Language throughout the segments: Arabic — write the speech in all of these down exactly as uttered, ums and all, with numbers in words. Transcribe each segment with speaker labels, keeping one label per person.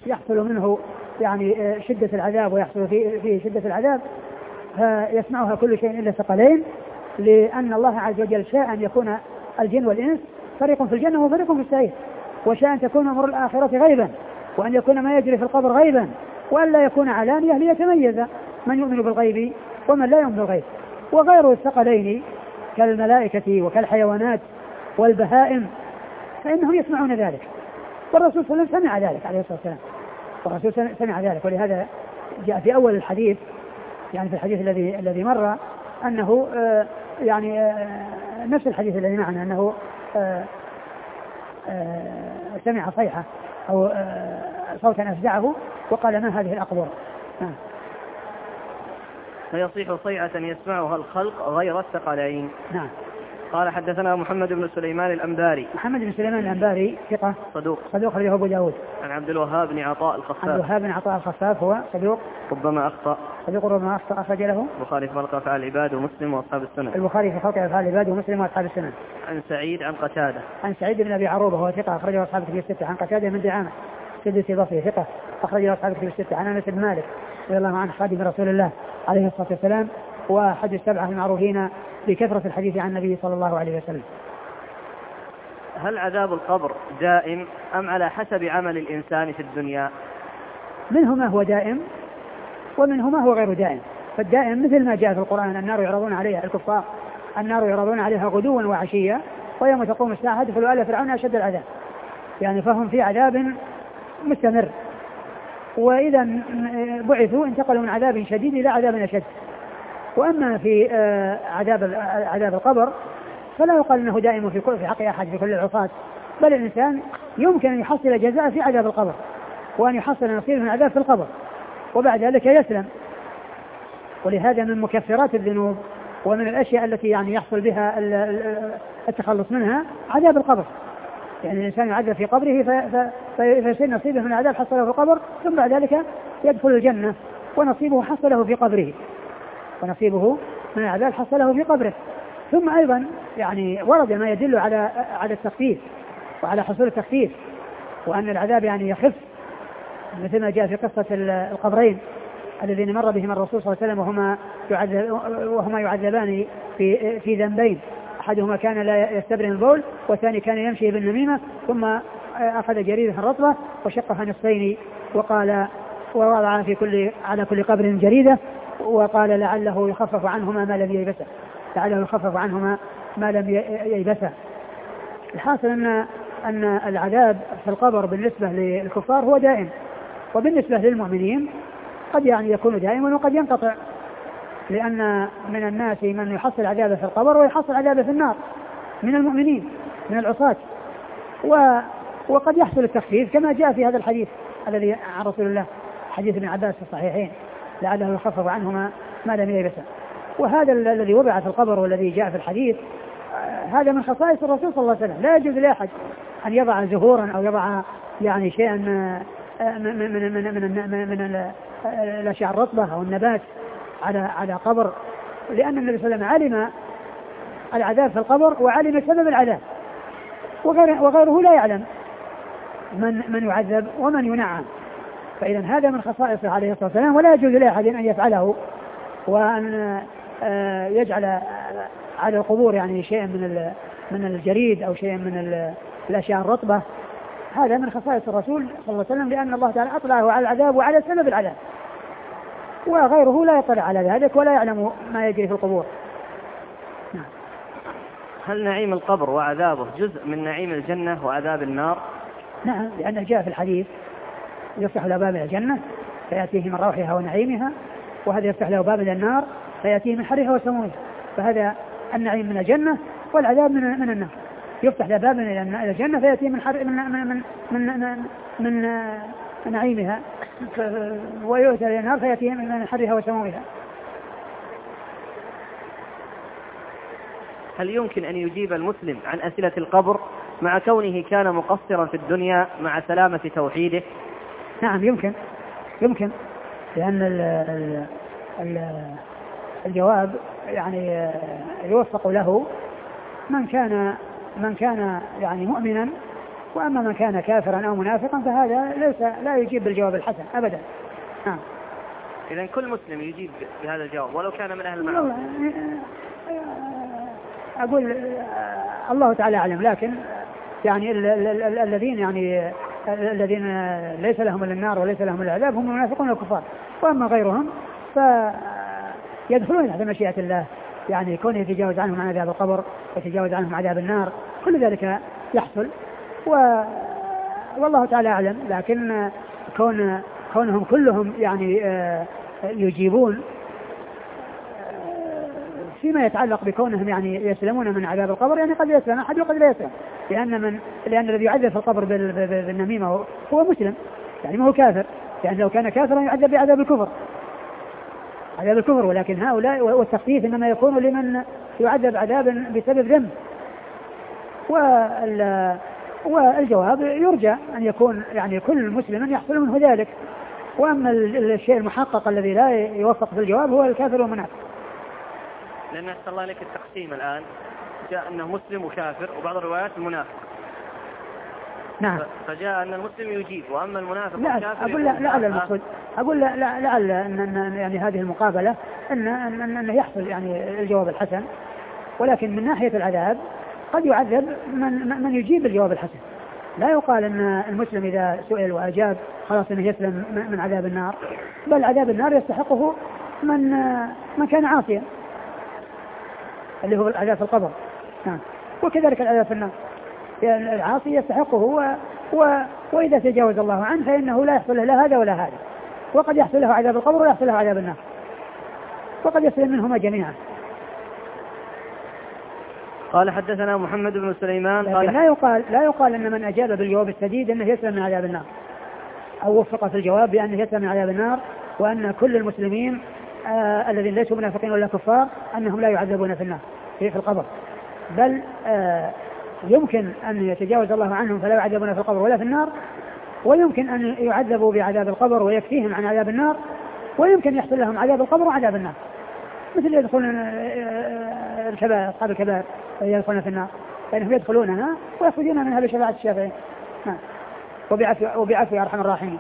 Speaker 1: يحصل منه يعني شدة العذاب ويحصل فيه, فيه شدة العذاب فيسمعها كل شيء إلا الثقلين، لأن الله عز وجل شاء أن يكون الجن والإنس فريق في الجنة وفريق في السعير، وشاء أن تكون أمور الآخرة غيبا، وأن يكون ما يجري في القبر غيبا، وأن لا يكون علانية ليتميز من يؤمن بالغيب ومن لا يؤمن بالغيب. وغير الثقلين كالملائكة وكالحيوانات والبهائم فإنهم يسمعون ذلك، والرسول صلى الله عليه وسلم سمع ذلك عليه الصلاة والسلام، والرسول سمع ذلك. ولهذا جاء في أول الحديث يعني في الحديث الذي الذي مر أنه آه يعني آه نفس الحديث الذي معنا أنه آه آه سمع صيحة أو آه صوتا أفزعه وقال ما هذه الأقبار. آه.
Speaker 2: فيصيح صيحة يسمعها الخلق غير الثقلين.
Speaker 1: نعم.
Speaker 2: قال حدثنا محمد بن سليمان الأنباري.
Speaker 1: محمد بن سليمان الأنباري ثقة
Speaker 2: صدوق
Speaker 1: صدوق له أبو داود.
Speaker 2: عن عبد الوهاب بن عطاء الخفاف.
Speaker 1: عبد الوهاب بن عطاء الخفاف هو صدوق
Speaker 2: ربما أخطأ.
Speaker 1: صدوق ربما أخطأ أخرج له
Speaker 2: البخاري في خلق أفعال العباد ومسلم وأصحاب السنن.
Speaker 1: البخاري في خلق أفعال العباد ومسلم وأصحاب السنن.
Speaker 2: عن سعيد عن قتادة.
Speaker 1: عن سعيد بن أبي عروبة هو ثقة أخرجه أصحاب الكتب الستة. عن قتادة من دعامة سدس البصري ثقة أخرجه أصحاب الكتب الستة. عن أنس بن مالك رضي الله عنه خادم رسول الله عليه الصلاة والسلام وأحد السبعة المعروفين بكثرة الحديث عن النبي صلى الله عليه وسلم.
Speaker 2: هل عذاب القبر دائم أم على حسب عمل الإنسان في الدنيا؟
Speaker 1: منه ما هو دائم ومنه ما هو غير دائم. فالدائم مثل ما جاء في القرآن النار يعرضون عليها الكفار النار يعرضون عليها غدوا وعشيا ويوم تقوم الساعة ادخلوا آل فرعون أشد العذاب، يعني فهم في عذاب مستمر، وإذا بعثوا انتقلوا من عذاب شديد إلى عذاب أشد. وأما في عذاب عذاب القبر فلا يقال أنه دائم في كل في حق أحد في كل العصاة، بل الإنسان يمكن أن يحصل جزاء في عذاب القبر وأن يحصل نصيب من عذاب في القبر وبعد ذلك يسلم. ولهذا من مكفرات الذنوب ومن الأشياء التي يعني يحصل بها التخلص منها عذاب القبر، يعني الإنسان يعذب في قبره فيصير نصيبه من العذاب حصله في القبر ثم بعد ذلك يدخل الجنة ونصيبه حصله في قبره ونصيبه من العذاب حصله في قبره. ثم أيضا يعني ورد ما يدل على على التخفيف وعلى حصول التخفيف وأن العذاب يعني يخف، مثل ما جاء في قصة القبرين الذين مر بهم الرسول صلى الله عليه وسلم وهما يعذب وهما يعذبان في في ذنبين، أحدهما كان لا يستبرئ البول والثاني كان يمشي بالنميمة، ثم أخذ جريدة رطبة وشقها نصفين وقال ووضع في كل على كل قبر جريدة وقال لعله يخفف عنهما ما لم ييبسه لعله يخفف عنهما ما لم ييبسه. الحاصل أن أن العذاب في القبر بالنسبة للكفار هو دائم، وبالنسبة للمؤمنين قد يعني يكون دائما وقد ينقطع، لأن من الناس من يحصل عذابه في القبر ويحصل عذابه في النار من المؤمنين من العصاة، وقد يحصل التخفيف كما جاء في هذا الحديث الذي عن رسول الله حديث ابن عباس في الصحيحين لعله يخفف عنهما ما لم ييبسه. وهذا الذي وضع في القبر والذي جاء في الحديث هذا من خصائص الرسول صلى الله عليه وسلم، لا يجوز لأحد أن يضع زهورا أو يضع يعني شيئا من من من من, من, من الأشياء الرطبة أو النبات على على قبر، لأن النبي صلى الله عليه وسلم علم العذاب في القبر وعلم سبب العذاب، وغيره, وغيره لا يعلم من من يعذب ومن ينعم. فإذا هذا من خصائصه عليه الصلاة والسلام، ولا يجوز لأحد أن يفعله وأن يجعل على القبور يعني شيئا من من الجريد أو شيئا من الأشياء الرطبة. هذا من خصائص الرسول صلى الله عليه وسلم، لأن الله تعالى أطلعه على العذاب وعلى سبب العذاب، وغيره لا يطلع على ذلك ولا يعلم ما يجري في القبور. نعم.
Speaker 2: هل نعيم القبر وعذابه جزء من نعيم الجنة وعذاب النار؟
Speaker 1: نعم، لأنه جاء في الحديث يفتح له باب الجنة فيأتيه من روحها ونعيمها، وهذا يفتح له باب النار فيأتيه من حرها وسمومها، فهذا النعيم من الجنة والعذاب من من النار. يفتح له باب إلى الجنة فيأتيه من حر من من من من, من, من نعيمها، ويؤتى إلى النار فيأتيه من حرها وسمومها.
Speaker 2: هل يمكن أن يجيب المسلم عن أسئلة القبر مع كونه كان مقصرا في الدنيا مع سلامة توحيده؟
Speaker 1: نعم يمكن يمكن لأن ال ال ال الجواب يعني يوفق له من كان من كان يعني مؤمنا وأما من كان كافرا أو منافقا فهذا ليس لا يجيب بالجواب الحسن أبدا. نعم.
Speaker 2: إذن كل مسلم يجيب بهذا الجواب ولو كان من أهل المعاصي.
Speaker 1: أقول الله تعالى أعلم، لكن يعني الذين يعني الذين ليس لهم إلا النار وليس لهم إلا العذاب هم المنافقون والكفار، وأما غيرهم فيدخلون تحت مشيئة الله، يعني كونه يتجاوز عنهم عن عذاب القبر ويتجاوز عنهم عذاب النار، كل ذلك يحصل و... والله تعالى أعلم. لكن كون كونهم كلهم يعني يجيبون فيما يتعلق بكونهم يعني يسلمون من عذاب القبر، يعني قد يسلم أحد وقد لا يسلم، لأن من لأن الذي يعذب في القبر بالنميمة هو مسلم، يعني ما هو كافر، يعني لو كان كافرا يعذب بعذاب الكفر عذاب الكفر ولكن هؤلاء والتخفيف إنما يكون لمن يعذب عذابا بسبب ذنب. والجواب يرجى أن يكون يعني كل مسلم يحصل منه ذلك، وأما الشيء المحقق الذي لا يوفق في الجواب هو الكافر والمنافق.
Speaker 2: لأن أحسن الله لك التقسيم الآن جاء أنه مسلم وكافر، وبعض الروايات المنافق.
Speaker 1: نعم.
Speaker 2: فجاء أن المسلم يجيب وأما المنافق
Speaker 1: لا
Speaker 2: والكافر
Speaker 1: أقول لا لعل المقصود أقول لا لعل أن يعني هذه المقابلة أن أن أن يحصل يعني الجواب الحسن، ولكن من ناحية العذاب قد يعذب من من يجيب الجواب الحسن. لا يقال أن المسلم إذا سئل وأجاب خلاص أنه يسلم من عذاب النار، بل عذاب النار يستحقه من من كان عاصيا اللي هو العذاب في القبر. نعم. وكذلك العذاب في النار العاصي يستحقه و... و... وإذا تجاوز الله عنه فإنه لا يحصل له هذا ولا هذا، وقد يحصل له عذاب القبر ولا يحصل له عذاب النار، وقد يسلم منهما جميعا.
Speaker 2: قال حدثنا محمد بن سليمان قال
Speaker 1: لا يقال لا يقال أن من أجاب بالجواب السديد أنه يسلم من عذاب النار، أو وفق في الجواب بأنه يسلم من عذاب النار، وأن كل المسلمين آه الذين ليسوا منافقين ولا كفار أنهم لا يعذبون في النار في القبر، بل آه يمكن أن يتجاوز الله عنهم فلا يعذبون في القبر ولا في النار، ويمكن أن يعذبوا بعذاب القبر ويكفيهم عن عذاب النار، ويمكن يحصل لهم عذاب القبر وعذاب النار، مثل يدخلون الكبائر أصحاب الكبائر يدخلون في النار، فإنهم يدخلونها ويخرجون منها بشفاعة الشافعين وبعفو وبعفو يا أرحم الراحمين.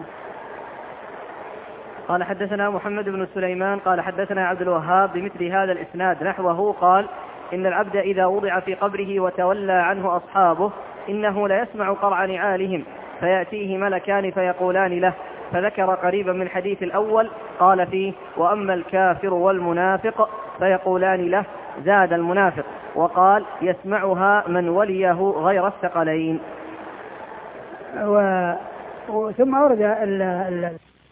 Speaker 2: قال حدثنا محمد بن سليمان قال حدثنا عبد الوهاب بمثل هذا الإسناد نحوه قال إن العبد إذا وضع في قبره وتولى عنه أصحابه إنه ليسمع قرع نعالهم فيأتيه ملكان فيقولان له، فذكر قريبا من حديث الأول قال فيه وأما الكافر والمنافق فيقولان له، زاد المنافق وقال يسمعها من وليه غير الثقلين.
Speaker 1: و... ثم أورد ال... ال...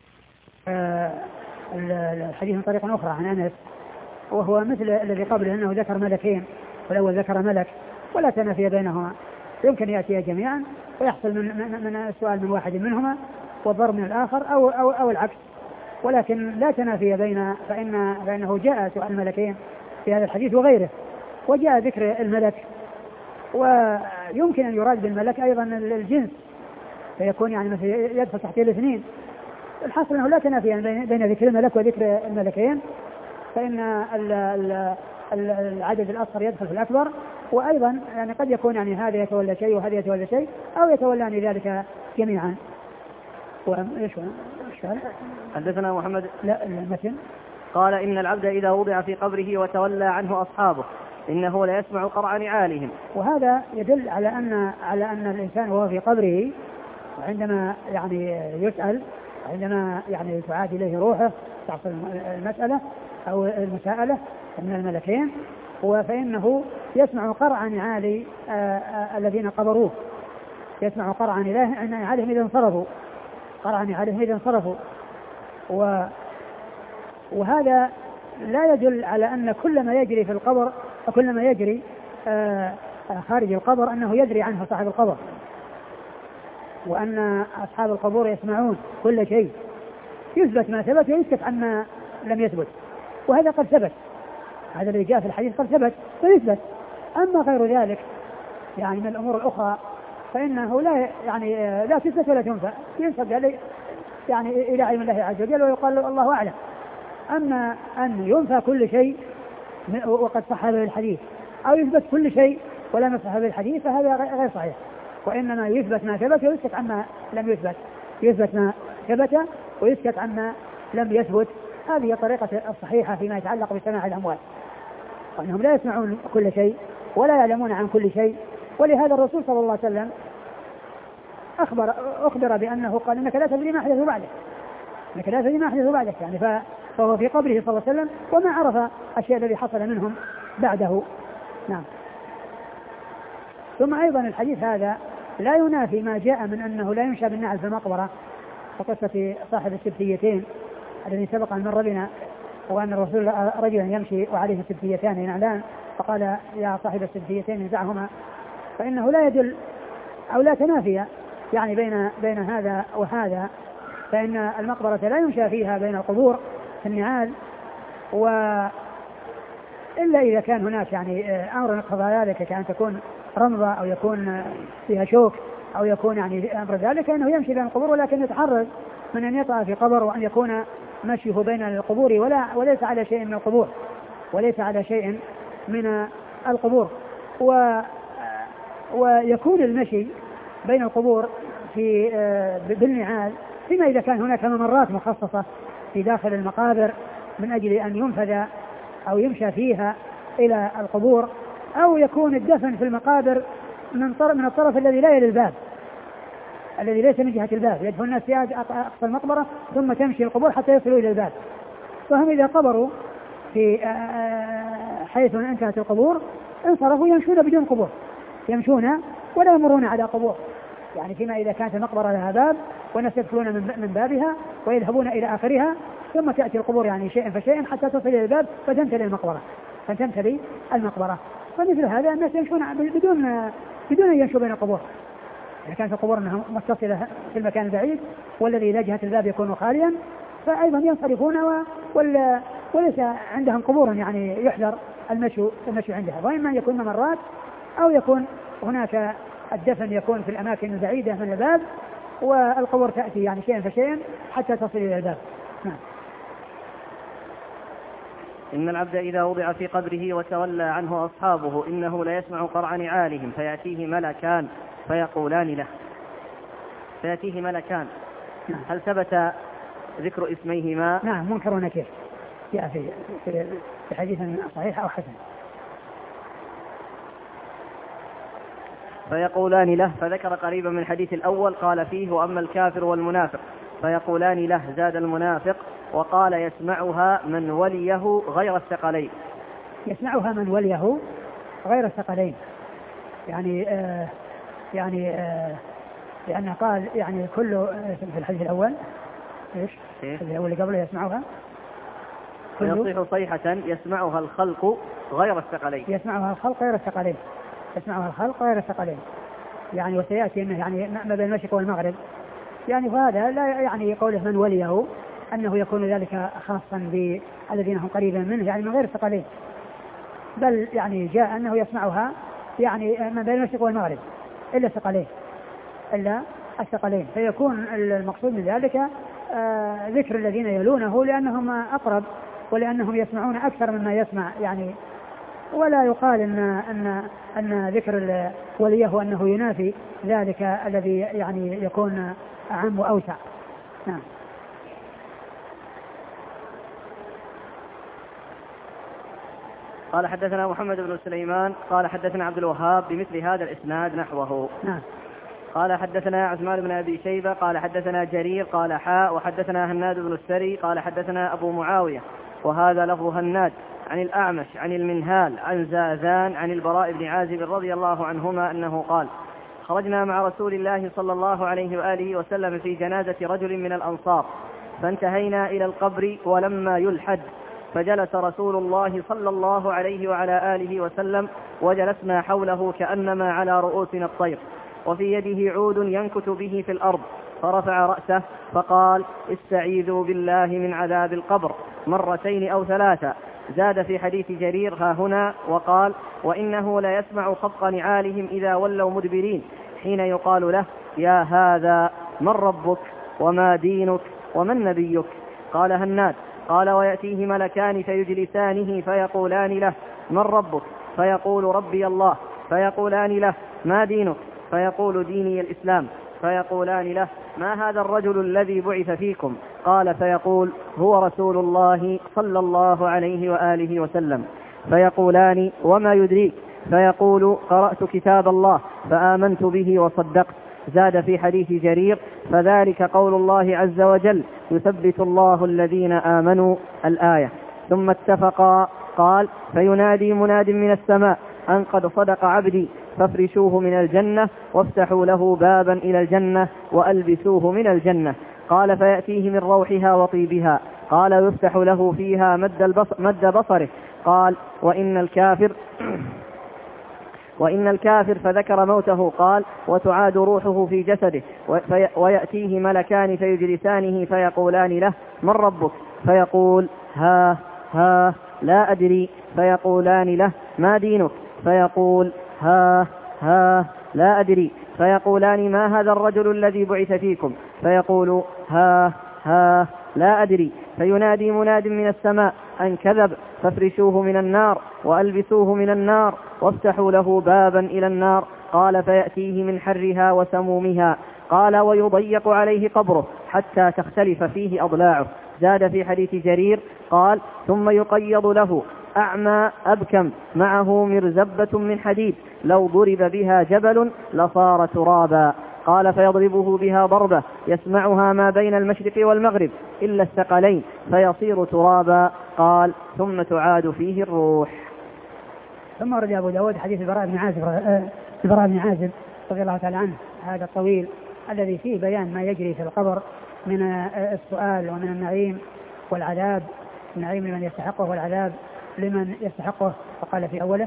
Speaker 1: الحديث من طريقة أخرى عن أنس، وهو مثل الذي قبله أنه ذكر ملكين، والأول ذكر ملك ولا تنافي بينهما، يمكن يأتي جميعا ويحصل من, من السؤال من واحد منهما والضرب من الآخر أو, أو, أو العكس، ولكن لا تنافي بين فإن فإنه جاء سؤال الملكين في هذا الحديث وغيره، وجاء ذكر الملك، ويمكن أن يراد بالملك أيضا الجنس فيكون يعني مثل يدخل تحت الاثنين. الحاصل أنه لا تنافي بين ذكر الملك وذكر الملكين، فإن العدد الأصغر يدخل في الأكبر، وأيضا يعني قد يكون يعني هذا يتولى شيء وهذا يتولى شيء أو يتولان ذلك جميعا. وإيش
Speaker 2: حدثنا محمد
Speaker 1: لا المتن
Speaker 2: قال إن العبد إذا وضع في قبره وتولى عنه أصحابه إنه لا يسمع قرع نعالهم.
Speaker 1: وهذا يدل على أن على أن الإنسان وهو في قبره وعندما يعني يسأل، عندما يعني تعاد إليه روحه تحصل المسألة أو المساءلة من الملكين، فإنه يسمع قرع نعال الذين قبروه، يسمع قرع نعالهم إذا انصرفوا قرع نعالهم إذا انصرفوا و وهذا لا يدل على أن كل ما يجري في القبر وكل ما يجري خارج القبر أنه يدري عنه صاحب القبر، وأن أصحاب القبور يسمعون كل شيء، يثبت ما ثبت ويسكت عما لم يثبت، وهذا قد ثبت، هذا اللي جاء في الحديث قد ثبت ويثبت. أما غير ذلك يعني من الأمور الأخرى فإنه لا يعني لا تثبت ولا تنفى، ينسب عليه يعني إلى علم الله عز وجل ويقال له الله أعلم. أما أن ينفى كل شيء وقد صح به الحديث أو يثبت كل شيء ولا يصح به الحديث فهذا غير صحيح، وإنما يثبت ما ثبت ويسكت عما لم يثبت، يثبت ما ثبت ويسكت عما لم يثبت. هذه الطريقة الصحيحة فيما يتعلق بسماع الأموات، وأنهم لا يسمعون كل شيء ولا يعلمون عن كل شيء. ولهذا الرسول صلى الله عليه وسلم أخبر, أخبر بأنه قال إنك لا تدري ما أحدث بعدك، إنك لا تدري ما أحدث بعدك، يعني فهو في قبره صلى الله عليه وسلم وما عرف الشيء الذي حصل منهم بعده. نعم. ثم أيضا الحديث هذا لا ينافي ما جاء من أنه لا ينشى بالنعل في المقبرة، وقصة صاحب السبتيتين الذي سبق أن مر بنا، وأن الرسول رجلا يمشي وعليه سبتيتان ينعلان فقال يا صاحب السبتيتين انزعهما، فإنه لا يدل أو لا تنافي يعني بين بين هذا وهذا، فإن المقبرة لا ينشى فيها بين القبور في النعال، و إلا إذا كان هناك يعني أمر يقتضى ذلك كأن تكون رمضة أو يكون فيها شوك أو يكون يعني أمر ذلك أنه يمشي بين القبور، ولكن يتحرز من أن يطأ في قبر وأن يكون مشيه بين القبور ولا وليس على شيء من القبور وليس على شيء من القبور و ويكون المشي بين القبور في بالنعال فيما إذا كان هناك ممرات مخصصة في داخل المقابر من أجل أن ينفذ أو يمشى فيها إلى القبور، أو يكون الدفن في المقابر من طرف من الطرف الذي لا يلي الباب، الذي ليس من جهة الباب، يدفن الناس في أقصى المقبرة ثم تمشي القبور حتى يصلوا إلى الباب. فهم إذا قبروا في حيث انتهت القبور انصرفوا يمشون بدون قبور، يمشون ولا يمرون على قبور، يعني فيما إذا كانت المقبرة لها باب والناس يدخلون من بابها ويذهبون إلى آخرها ثم تأتي القبور يعني شيئا فشيئا حتى تصل إلى الباب فتمتلي المقبرة فتمتلي المقبرة. فمثل هذا الناس يمشون بدون بدون أن يمشوا بين القبور، إذا كانت القبور أنها متصلة في المكان البعيد والذي إلى جهة الباب يكون خاليا فأيضا ينصرفون وليس عندهم قبور يعني يحذر المشي المشي عندها، وإما يكون ممرات أو يكون هناك الدفن يكون في الأماكن البعيدة من الباب والقبور تأتي يعني شيئا فشيئا حتى تصل إلى الباب. نعم.
Speaker 2: إن العبد إذا وضع في قبره وتولى عنه أصحابه إنه لا يسمع قرع نعالهم فيأتيه ملكان فيقولان له فيأتيه ملكان.
Speaker 1: نعم.
Speaker 2: هل ثبت ذكر اسميهما؟
Speaker 1: نعم منكر ونكير جاء في في حديث صحيح أو حسن.
Speaker 2: فيقولان له، فذكر قريبا من الحديث الأول قال فيه وأما الكافر والمنافق فيقولان له، زاد المنافق وقال يسمعها من وليه غير الثقلين.
Speaker 1: يسمعها من وليه غير الثقلين يعني آه يعني آه لأنه قال يعني كل في الحديث الأول إيش الأول اللي قبله يسمعها
Speaker 2: ويصيح صيحة يسمعها الخلق غير الثقلين.
Speaker 1: يسمعها الخلق غير الثقلين يسمعها الخلق غير الثقلين يعني وسيأتي أنه يعني ما بين المشرق والمغرب يعني، وهذا لا يعني قوله من وليه أنه يكون ذلك خاصا بالذين هم قريبا منه يعني من غير الثقلين، بل يعني جاء أنه يسمعها يعني ما بين المشرق والمغرب إلا الثقلين إلا الثقلين فيكون المقصود من ذلك آه ذكر الذين يلونه لأنهم أقرب ولأنهم يسمعون أكثر مما يسمع يعني، ولا يقال أن أن أن ذكر وليه أنه ينافي ذلك الذي يعني يكون أعم وأوسع. نعم.
Speaker 2: قال حدثنا محمد بن سليمان قال حدثنا عبد الوهاب بمثل هذا الإسناد نحوه.
Speaker 1: نعم.
Speaker 2: قال حدثنا عثمان بن أبي شيبة قال حدثنا جرير قال حاء وحدثنا هناد بن السري قال حدثنا أبو معاوية وهذا لفظ هناد عن الأعمش عن المنهال عن زاذان عن البراء بن عازب رضي الله عنهما أنه قال خرجنا مع رسول الله صلى الله عليه وآله وسلم في جنازة رجل من الأنصار فانتهينا إلى القبر ولما يلحد فجلس رسول الله صلى الله عليه وعلى آله وسلم وجلسنا حوله كأنما على رؤوسنا الطير وفي يده عود ينكت به في الأرض فرفع رأسه فقال استعيذوا بالله من عذاب القبر مرتين أو ثلاثة. زاد في حديث جرير ها هنا وقال وإنه لا يسمع خفق نعالهم إذا ولوا مدبرين حين يقال له يا هذا من ربك وما دينك ومن نبيك. قال هناد قال ويأتيه ملكان فيجلسانه فيقولان له من ربك فيقول ربي الله فيقولان له ما دينك فيقول ديني الإسلام. فيقولان له ما هذا الرجل الذي بعث فيكم؟ قال فيقول هو رسول الله صلى الله عليه وآله وسلم. فيقولان وما يدريك؟ فيقول قرأت كتاب الله فآمنت به وصدقت. زاد في حديث جرير فذلك قول الله عز وجل يثبت الله الذين آمنوا الآية. ثم اتفقا. قال فينادي مناد من السماء أن قد صدق عبدي فافرشوه من الجنة وافتحوا له بابا إلى الجنة وألبسوه من الجنة. قال فيأتيه من روحها وطيبها. قال يفتح له فيها مد, البصر مد بصره. قال وإن الكافر وإن الكافر فذكر موته. قال وتعاد روحه في جسده ويأتيه ملكان فيجلسانه فيقولان له من ربك؟ فيقول ها ها لا أدري. فيقولان له ما دينك؟ فيقول ها ها لا أدري. فيقولان ما هذا الرجل الذي بعث فيكم؟ فيقول ها ها لا أدري. فينادي مناد من السماء أن كذب فافرشوه من النار وألبسوه من النار وافتحوا له بابا إلى النار. قال فيأتيه من حرها وسمومها. قال ويضيق عليه قبره حتى تختلف فيه أضلاعه. زاد في حديث جرير قال ثم يقيض له أعمى أبكم معه مرزبة من حديد لو ضرب بها جبل لصار ترابا. قال فيضربه بها ضربة يسمعها ما بين المشرق والمغرب إلا الثقلين فيصير ترابا. قال ثم تعاد فيه الروح.
Speaker 1: ثم ورد أبو داود حديث البراء بن عازب البراء بن عازب رضي الله تعالى عنه هذا الطويل الذي فيه بيان ما يجري في القبر من السؤال ومن النعيم والعذاب، النعيم لمن يستحقه والعذاب لمن يستحقه. فقال في أوله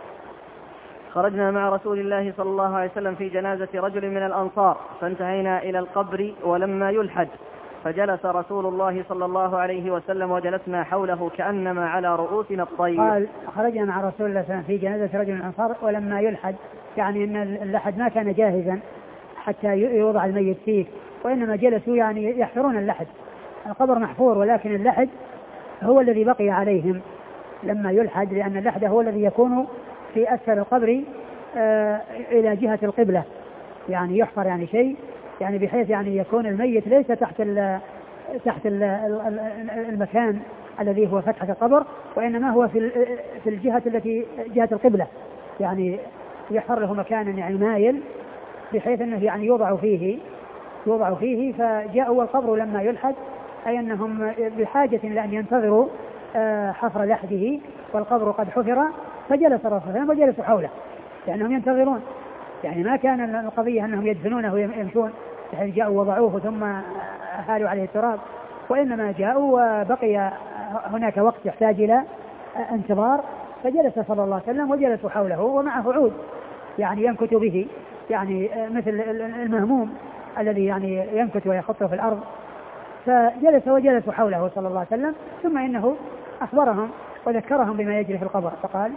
Speaker 2: خرجنا مع رسول الله صلى الله عليه وسلم في جنازة رجل من الأنصار فانتهينا إلى القبر ولما يلحد فجلس رسول الله صلى الله عليه وسلم وجلسنا حوله كأنما على رؤوسنا الطير.
Speaker 1: قال خرجنا مع رسول الله صلى الله عليه وسلم في جنازة رجل من الأنصار ولما يلحد، يعني أن اللحد ما كان جاهزا حتى يوضع الميت فيه، وإنما جلسوا يعني يحفرون اللحد. القبر محفور ولكن اللحد هو الذي بقي عليهم لما يلحد، لأن اللحد هو الذي يكون في أسفل القبر آه إلى جهة القبلة، يعني يحفر يعني شيء يعني بحيث يعني يكون الميت ليس تحت ال تحت ال المكان الذي هو فتحة القبر، وإنما هو في في الجهة التي جهة القبلة، يعني يحفر له مكان يعني مايل بحيث أنه يعني يوضع فيه يوضع فيه فجاءوا القبر لما يلحد، أي أنهم بحاجة إلى أن ينتظروا آه حفر لحده والقبر قد حفر، فجلس الرسول صلى الله عليه وسلم وجلسوا حوله لأنهم ينتظرون. يعني ما كان القضية أنهم يدفنونه ويمشون بحيث جاءوا وضعوه ثم أهالوا عليه التراب، وإنما جاءوا وبقي هناك وقت يحتاج إلى انتظار، فجلس صلى الله عليه وسلم وجلسوا حوله ومعه عود يعني ينكت به، يعني مثل المهموم الذي يعني ينكت ويخطه في الأرض، فجلس وجلسوا حوله صلى الله عليه وسلم. ثم إنه أخبرهم وذكرهم بما يجري في القبر فقال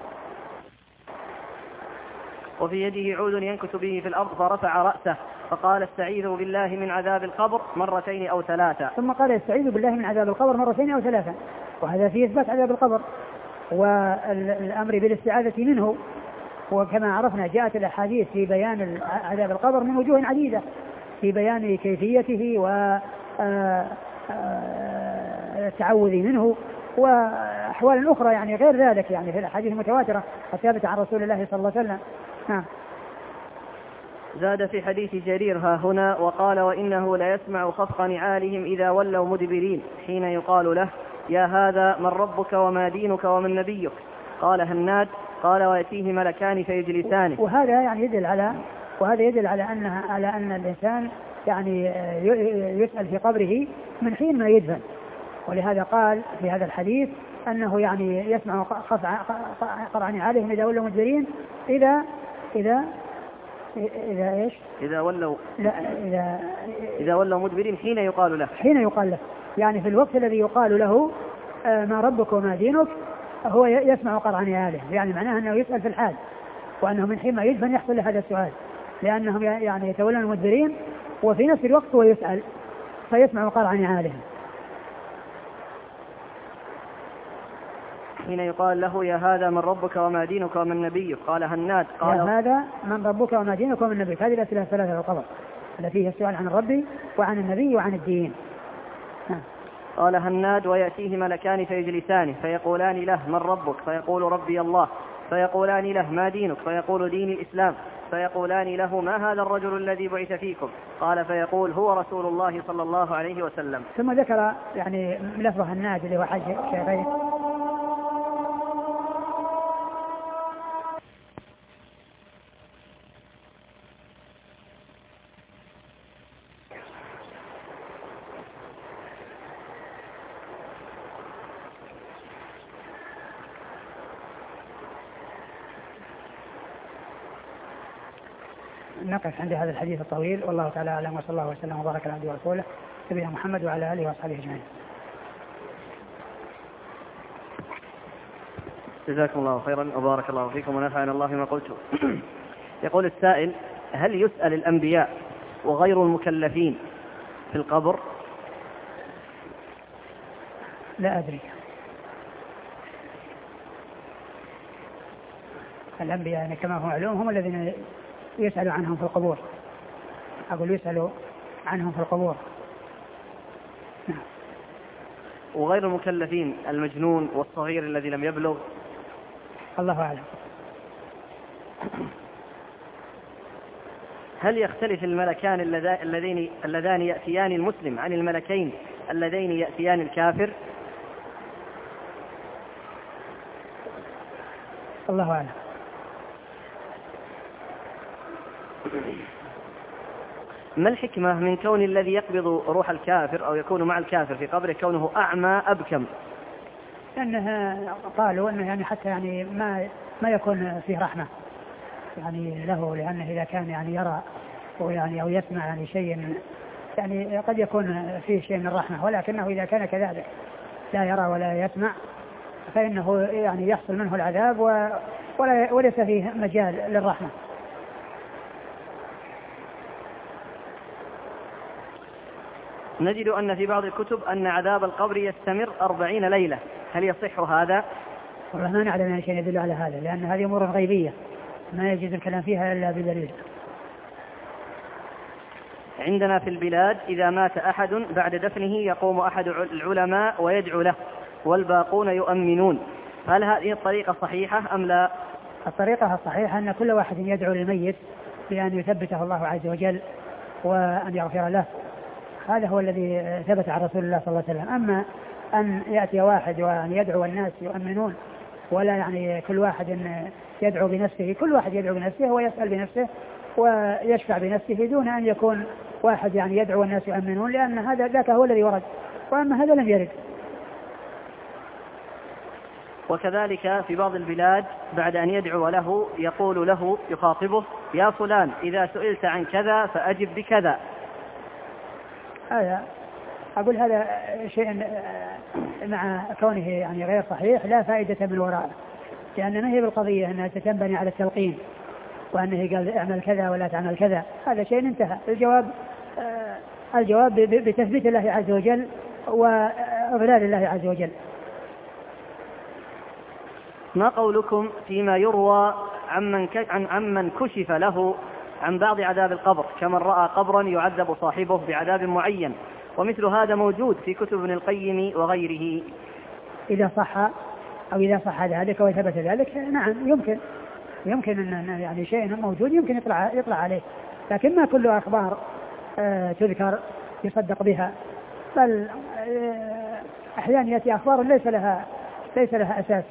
Speaker 2: وفي يده عود ينكت به في الأرض فرفع رأسه فقال استعيذوا بالله من عذاب القبر مرتين أو ثلاثة.
Speaker 1: ثم قال استعيذوا بالله من عذاب القبر مرتين أو ثلاثة، وهذا فيه إثبات عذاب القبر والأمر بالاستعاذة منه. وكما عرفنا جاءت الأحاديث في بيان عذاب القبر من وجوه عديدة، في بيان كيفيته والتعوذ منه وأحوال أخرى يعني غير ذلك، يعني في الأحاديث المتواترة الثابتة عن رسول الله صلى الله عليه وسلم. نعم.
Speaker 2: زاد في حديث جرير ها هنا وقال وإنه لا يسمع خفق نعالهم إذا ولوا مدبرين حين يقال له يا هذا من ربك وما دينك ومن نبيك؟ قال هناد قال ويأتيه ملكان فيجلسانه.
Speaker 1: وهذا يعني يدل على وهذا يدل على أنها على أن الإنسان يعني يسأل في قبره من حين ما يدفن، ولهذا قال في هذا الحديث أنه يعني يسمع قرع نعالهم إذا ولوا مدبرين إذا إذا إذا إيش؟
Speaker 2: إذا ولوا
Speaker 1: لا إذا
Speaker 2: إذا ولوا مدبرين حين يقال له
Speaker 1: حين يقال له يعني في الوقت الذي يقال له ما ربك وما دينك هو يسمع قرع نعالهم، يعني معناه أنه يسأل في الحال، وأنه من حين ما يدفن يحصل له هذا السؤال، لأنهم يعني يتولون المدبرين وفي نفس الوقت هو يسأل فيسمع قرع نعالهم.
Speaker 2: حين يقال له يا هذا من ربك وما دينك ومن نبيك؟ قال هناد قال
Speaker 1: يا هذا من ربك وما دينك ومن نبيك. هذه الأسئلة الثلاثة في القبر التي هي السؤال عن الرب وعن النبي وعن الدين.
Speaker 2: قال هناد ويأتيه ملكان فيجلسانه فيقولان له من ربك؟ فيقول ربي الله. فيقولان له ما دينك؟ فيقول ديني الإسلام. فيقولان له ما هذا الرجل الذي بعث فيكم؟ قال فيقول هو رسول الله صلى الله عليه وسلم.
Speaker 1: ثم ذكر يعني لفظ هناد اللي هو حج شيخين. نقف عند هذا الحديث الطويل، والله تعالى أعلم، وصلى الله وسلم وبارك على عبده ورسوله نبينا محمد وعلى آله وأصحابه أجمعين.
Speaker 2: جزاكم الله خيرا وبارك الله فيكم ونفعنا الله ما قلتم. يقول السائل: هل يسأل الأنبياء وغير المكلفين في القبر؟
Speaker 1: لا أدري. الأنبياء يعني كما هو معلوم هم الذين يسأل عنهم في القبور. أقول يسأل عنهم في القبور. نعم.
Speaker 2: وغير المكلفين المجنون والصغير الذي لم يبلغ؟
Speaker 1: الله أعلم.
Speaker 2: هل يختلف الملكان اللذين اللذان يأتيان المسلم عن الملكين اللذين يأتيان الكافر؟
Speaker 1: الله أعلم.
Speaker 2: ما الحكمة من كون الذي يقبض روح الكافر أو يكون مع الكافر في قبره كونه أعمى أبكم؟
Speaker 1: لأنها قالوا أنه يعني حتى يعني ما ما يكون فيه رحمة يعني له، لأنه إذا كان يعني يرى أو يعني أو يسمع يعني شيء يعني قد يكون فيه شيء من الرحمة، ولكنه إذا كان كذلك لا يرى ولا يسمع فإنه يعني يحصل منه العذاب ولا وليس فيه مجال للرحمة.
Speaker 2: نجد أن في بعض الكتب أن عذاب القبر يستمر أربعين ليلة، هل يصح هذا؟
Speaker 1: والله ما نعلم أي شيء يدل على هذا، لأن هذه أمور غيبية ما يجوز الكلام فيها إلا بدليل.
Speaker 2: عندنا في البلاد إذا مات أحد بعد دفنه يقوم أحد العلماء ويدعو له والباقون يؤمنون، هل هذه الطريقة صحيحة أم لا؟
Speaker 1: الطريقة الصحيحة أن كل واحد يدعو للميت بأن يثبته الله عز وجل وأن يغفر له، هذا هو الذي ثبت عن رسول الله صلى الله عليه وسلم. أما أن يأتي واحد وأن يدعو الناس يؤمنون ولا يعني كل واحد يدعو بنفسه، كل واحد يدعو بنفسه ويسأل بنفسه ويشفع بنفسه دون أن يكون واحد يعني يدعو الناس يؤمنون، لأن هذا ذاك هو الذي ورد، وأما هذا لم يرد.
Speaker 2: وكذلك في بعض البلاد بعد أن يدعو له يقول له يخاطبه يا فلان إذا سئلت عن كذا فأجب بكذا.
Speaker 1: هذا أقول هذا شيء مع كونه يعني غير صحيح لا فائدة من وراءه، لأن ما هي بالقضية أنها تتنبني على التلقين وأنه قال اعمل كذا ولا تعمل كذا، هذا شيء انتهى. الجواب الجواب بتثبيت الله عز وجل وإضلال الله عز وجل.
Speaker 2: ما قولكم فيما يروى عمن عن عمن كشف له عن بعض عذاب القبر كمن رأى قبرا يعذب صاحبه بعذاب معين، ومثل هذا موجود في كتب ابن القيم وغيره؟
Speaker 1: إذا صح أو إذا صح ذلك وثبت ذلك نعم يمكن يمكن أن يعني شيء موجود يمكن يطلع يطلع عليه، لكن ما كل أخبار آه تذكر يصدق بها، بل آه أحيانا يأتي أخبار ليس لها ليس لها أساس.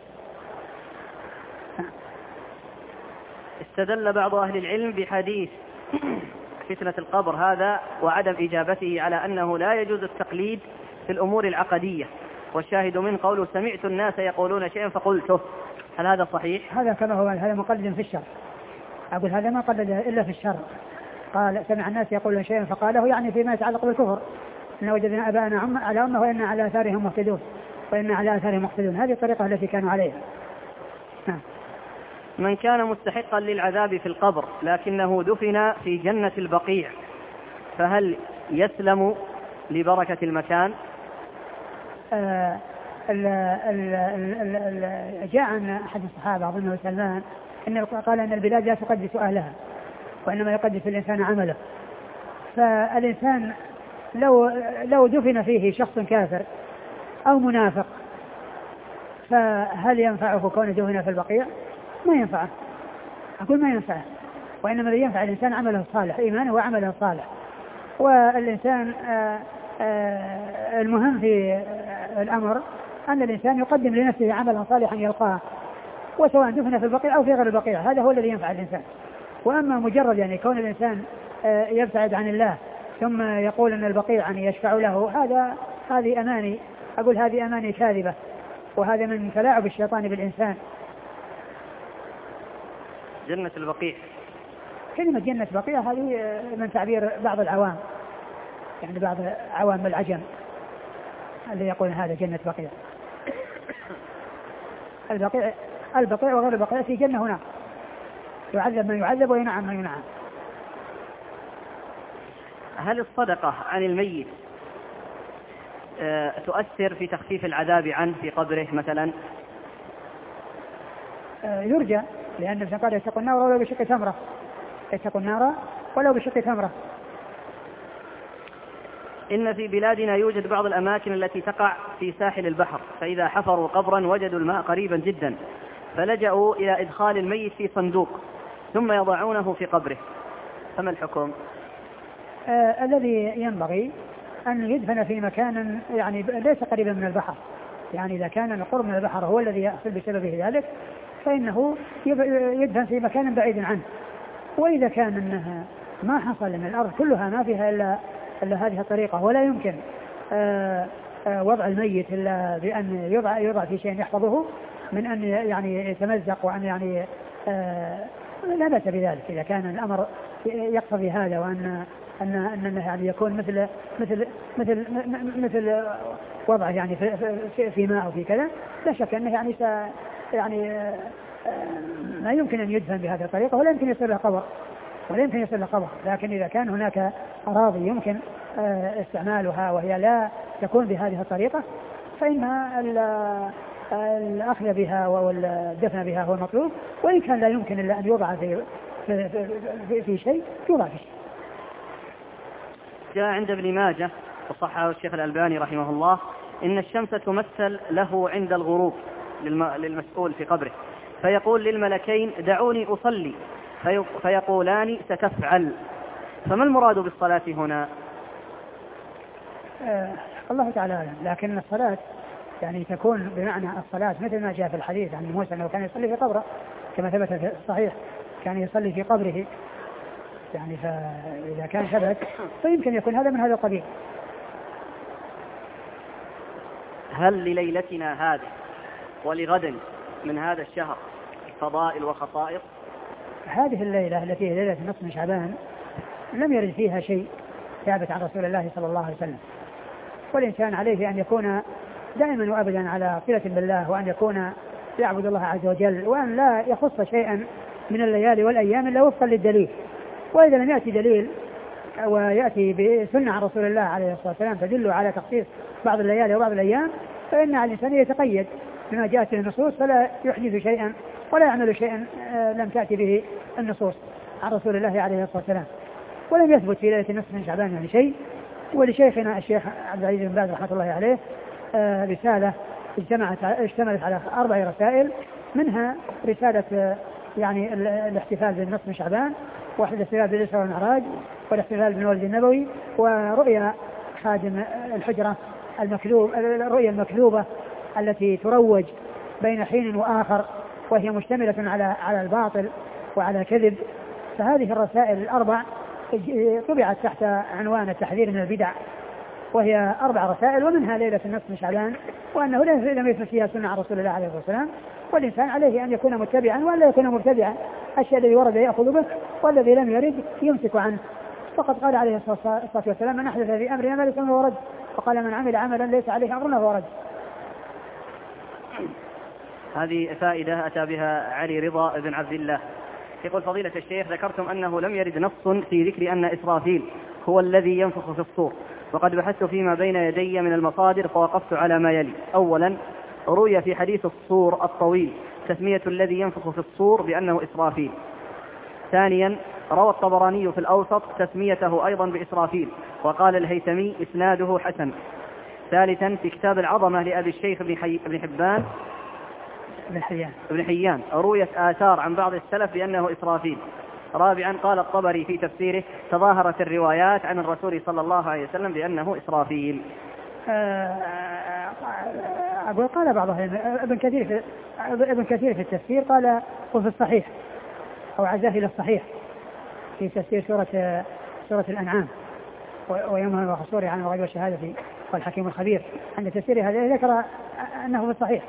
Speaker 2: استدل بعض أهل العلم بحديث فتنة القبر هذا وعدم إجابته على أنه لا يجوز التقليد في الأمور العقدية، والشاهد من قوله سمعت الناس يقولون شيئا فقلته، هل هذا صحيح؟
Speaker 1: هذا كما هو، هذا مقلد في الشر. أقول هذا ما قلد إلا في الشر، قال سمع الناس يقولون شيئا فقاله يعني فيما يتعلق بالكفر، إن وجدنا أباءنا على أمه وإن على آثارهم مهتدون وإن على آثارهم مقتدون، هذه الطريقة التي كانوا عليها. نعم.
Speaker 2: من كان مستحقا للعذاب في القبر لكنه دفن في جنة البقيع فهل يسلم لبركة المكان؟
Speaker 1: آه ال ال ال ال جاء عن أحد الصحابة أظنه سلمان إن قال أن البلاد لا تقدس أهلها وإنما يقدس الإنسان عمله. فالإنسان لو لو دفن فيه شخص كافر أو منافق فهل ينفعه كون دفن في البقيع؟ ما ينفعه، أقول ما ينفعه، وإنما الذي ينفع الإنسان عمله الصالح، إيمانه وعمله الصالح. والإنسان آآ آآ المهم في الأمر أن الإنسان يقدم لنفسه عملا صالحا يلقاه، وسواء دفن في البقيع أو في غير البقيع، هذا هو الذي ينفع الإنسان. وأما مجرد يعني كون الإنسان يبتعد عن الله ثم يقول أن البقيع أن يشفع له، هذا هذه أماني، أقول هذه أماني كاذبة، وهذا من تلاعب الشيطان بالإنسان.
Speaker 2: جنة البقيع،
Speaker 1: كلمة جنة بقيع هذه من تعبير بعض العوام، يعني بعض عوام العجم اللي يقول هذا جنة بقيع. البقيع البقيع وغير البقيع في جنة هناك، يعذب من يعذب وينعم من ينعم.
Speaker 2: هل الصدقة عن الميت تؤثر في تخفيف العذاب عنه في قبره مثلا؟
Speaker 1: يرجى، لأن ابن قال يتقوا النار ولو بشق تمرة، يتقوا النار ولو بشق تمرة.
Speaker 2: إن في بلادنا يوجد بعض الأماكن التي تقع في ساحل البحر، فإذا حفروا قبرا وجدوا الماء قريبا جدا فلجأوا إلى إدخال الميت في صندوق ثم يضعونه في قبره، فما الحكم؟
Speaker 1: آه الذي ينبغي أن يدفن في مكان يعني ليس قريبا من البحر، يعني إذا كان القرب من البحر هو الذي يحصل بسببه ذلك فإنه يدفن في مكان بعيد عنه. وإذا كان أنها ما حصل من الأرض كلها ما فيها إلا, إلا هذه الطريقة، ولا يمكن آآ آآ وضع الميت إلا بأن يضع, يضع في شيء يحفظه من أن يعني يتمزق وأن يعني لا بأس بذلك إذا كان الأمر يقتضي هذا، وأن أن أنه يعني يكون مثل مثل مثل مثل وضعه يعني في, في, في ماء أو في كذا، لا شك أنه يعني يعني ما يمكن أن يدفن بهذه الطريقة، ولا يمكن يصير له قبر ولا يمكن يصير له قبر. لكن إذا كان هناك أراضي يمكن استعمالها وهي لا تكون بهذه الطريقة فإن الأخذ بها والدفن بها هو المطلوب، وإن كان لا يمكن إلا أن يوضع في, في, في, في شيء يوضع في شيء.
Speaker 2: جاء عند ابن ماجه وصححه الشيخ الألباني رحمه الله إن الشمس تمثل له عند الغروب للمسؤول في قبره، فيقول للملكين دعوني أصلي فيقولان ستفعل، فما المراد بالصلاة هنا؟
Speaker 1: آه الله تعالى أعلم، لكن الصلاة يعني تكون بمعنى الصلاة مثل ما جاء في الحديث عن موسى أنه كان يصلي في قبره كما ثبت في الصحيح، كان يصلي في قبره، يعني فإذا كان ثبت فيمكن يكون هذا من هذا القبيل.
Speaker 2: هل لليلتنا هذه ولغد من هذا الشهر فضائل وخصائص؟
Speaker 1: هذه الليلة التي هي ليلة نصف من شعبان لم يرد فيها شيء ثابت عن رسول الله صلى الله عليه وسلم، والإنسان عليه أن يكون دائما وأبدا على صلة بالله، وأن يكون يعبد الله عز وجل، وأن لا يخص شيئا من الليالي والأيام إلا وفقا للدليل. وإذا لم يأتي دليل ويأتي بسنة عن رسول الله عليه الصلاة والسلام تدل على تخصيص بعض الليالي وبعض الأيام، فإن على الإنسان يتقيد بما جاءت به النصوص فلا يحدث شيئا ولا يعمل شيئا لم تأتي به النصوص عن رسول الله عليه الصلاة والسلام. ولم يثبت في ليلة النصف من شعبان يعني شيء. ولشيخنا الشيخ عبد العزيز بن باز رحمة الله عليه رسالة اجتمعت اشتملت على أربع رسائل، منها رسالة يعني الاحتفال بالنصف من شعبان، واحد الاحتفال بالإسراء والمعراج، والاحتفال بالمولد النبوي، ورؤيا خادم الحجرة المكذوب، الرؤيا المكذوبة التي تروج بين حين وآخر وهي مشتملة على على الباطل وعلى كذب. فهذه الرسائل الأربع طبعت تحت عنوان التحذير من البدع، وهي أربع رسائل، ومنها ليلة النصف من شعبان، وأنه لم يثبت فيها سنة عن رسول الله عليه الصلاة والسلام، والإنسان عليه أن يكون متبعا ولا يكون مبتدعا. الشيء الذي ورد يأخذ به والذي لم يرد يمسك عنه. وقد قال عليه الصلاة والسلام من أحدث في أمرنا ما ليس منه فهو رد، وقال من عمل عملا ليس عليه أمرنا فهو رد.
Speaker 2: هذه فائدة أتى بها علي رضا بن عبد الله. يقول فضيلة الشيخ ذكرتم أنه لم يرد نص في ذكر أن إسرافيل هو الذي ينفخ في الصور، وقد بحثت فيما بين يدي من المصادر فوقفت على ما يلي: أولا روي في حديث الصور الطويل تسمية الذي ينفخ في الصور بأنه إسرافيل. ثانيا روى الطبراني في الأوسط تسميته أيضا بإسرافيل، وقال الهيثمي إسناده حسن. ثالثا في كتاب العظمة لأبي الشيخ ابن, حي... ابن حبان
Speaker 1: ابن حيان.
Speaker 2: ابن حيان رويت آثار عن بعض السلف بأنه إسرافيل. رابعا قال الطبري في تفسيره تظاهرت الروايات عن الرسول صلى الله عليه وسلم بأنه إسرافيل.
Speaker 1: أقول قال بعضهم ابن كثير في ابن كثير في التفسير قال وفي الصحيح أو عزاه إلى الصحيح في تفسير سورة سورة الأنعام ويوم الحصور عن الغيب والشهادة والحكيم الخبير. عند تفسير هذا ذكر أنه في الصحيح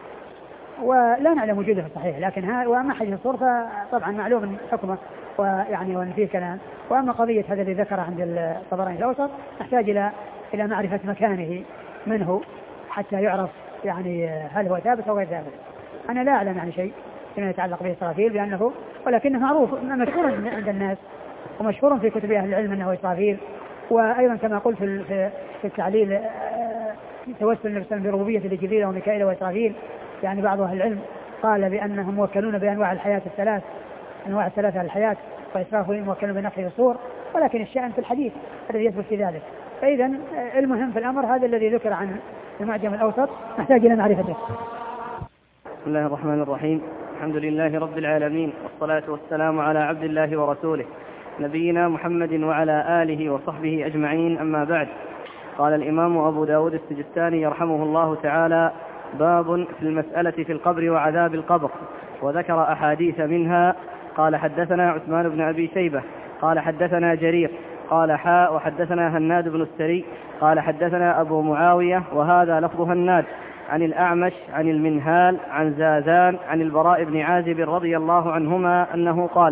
Speaker 1: ولا نعلم وجوده في الصحيح، لكن ها وأما حديث الصور فطبعا معلوم حكمه ويعني وأن فيه كلام. وأما قضية هذا اللي ذكره عند الطبراني الأوسط نحتاج إلى إلى معرفة مكانه منه حتى يعرف يعني هل هو ثابت أو غير ثابت. أنا لا أعلم يعني شيء فيما يتعلق به إسرافيل بأنه، ولكنه معروف مشهور عند الناس ومشهور في كتب أهل العلم أنه إسرافيل. وأيضا كما قلت في في التعليل توسل النبي صلى الله عليه وسلم بربوبية لجبريل وميكائيل وإسرافيل، يعني بعض أهل العلم قال بأنهم موكلون بأنواع الحياة الثلاث أنواع الثلاثة الحياة، وإسرافيل موكلون بنفخ الصور، ولكن الشأن في الحديث الذي يثبت في ذلك. فإذا المهم في الأمر هذا الذي ذكر عن المعجم الأوسط نحتاج إلى معرفته.
Speaker 2: بسم الله الرحمن الرحيم. الحمد لله رب العالمين، والصلاة والسلام على عبد الله ورسوله نبينا محمد وعلى آله وصحبه أجمعين، أما بعد. قال الإمام أبو داود السجستاني يرحمه الله تعالى: باب في المسألة في القبر وعذاب القبر، وذكر أحاديث منها. قال حدثنا عثمان بن أبي شيبة قال حدثنا جرير قال حاء وحدثنا هناد بن السري قال حدثنا أبو معاوية وهذا لفظ هناد عن الأعمش عن المنهال عن زازان عن البراء بن عازب رضي الله عنهما أنه قال: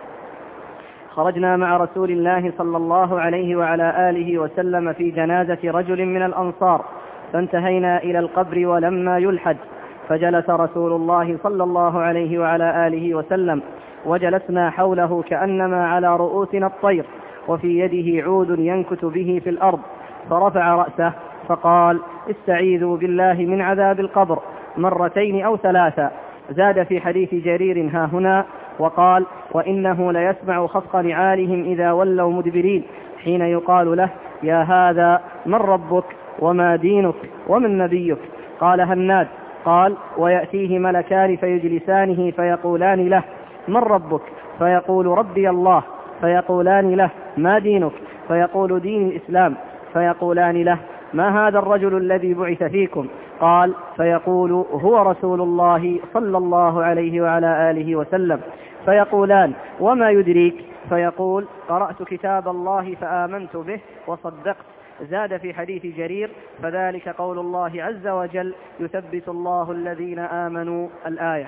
Speaker 2: خرجنا مع رسول الله صلى الله عليه وعلى آله وسلم في جنازة رجل من الأنصار، فانتهينا إلى القبر ولما يلحد، فجلس رسول الله صلى الله عليه وعلى آله وسلم وجلسنا حوله كأنما على رؤوسنا الطير، وفي يده عود ينكت به في الأرض، فرفع رأسه فقال: استعيذوا بالله من عذاب القبر مرتين أو ثلاثا. زاد في حديث جرير ها هنا وقال: وإنه ليسمع خفق نعالهم إذا ولوا مدبرين، حين يقال له: يا هذا من ربك وما دينك ومن نبيك؟ قال هناد: قال: ويأتيه ملكان فيجلسانه فيقولان له: من ربك؟ فيقول: ربي الله. فيقولان له: ما دينك؟ فيقول: دين الإسلام. فيقولان له: ما هذا الرجل الذي بعث فيكم؟ قال: فيقول: هو رسول الله صلى الله عليه وعلى آله وسلم. فيقولان: وما يدريك؟ فيقول: قرأت كتاب الله فآمنت به وصدقت. زاد في حديث جرير: فذلك قول الله عز وجل: يثبت الله الذين آمنوا. الآية.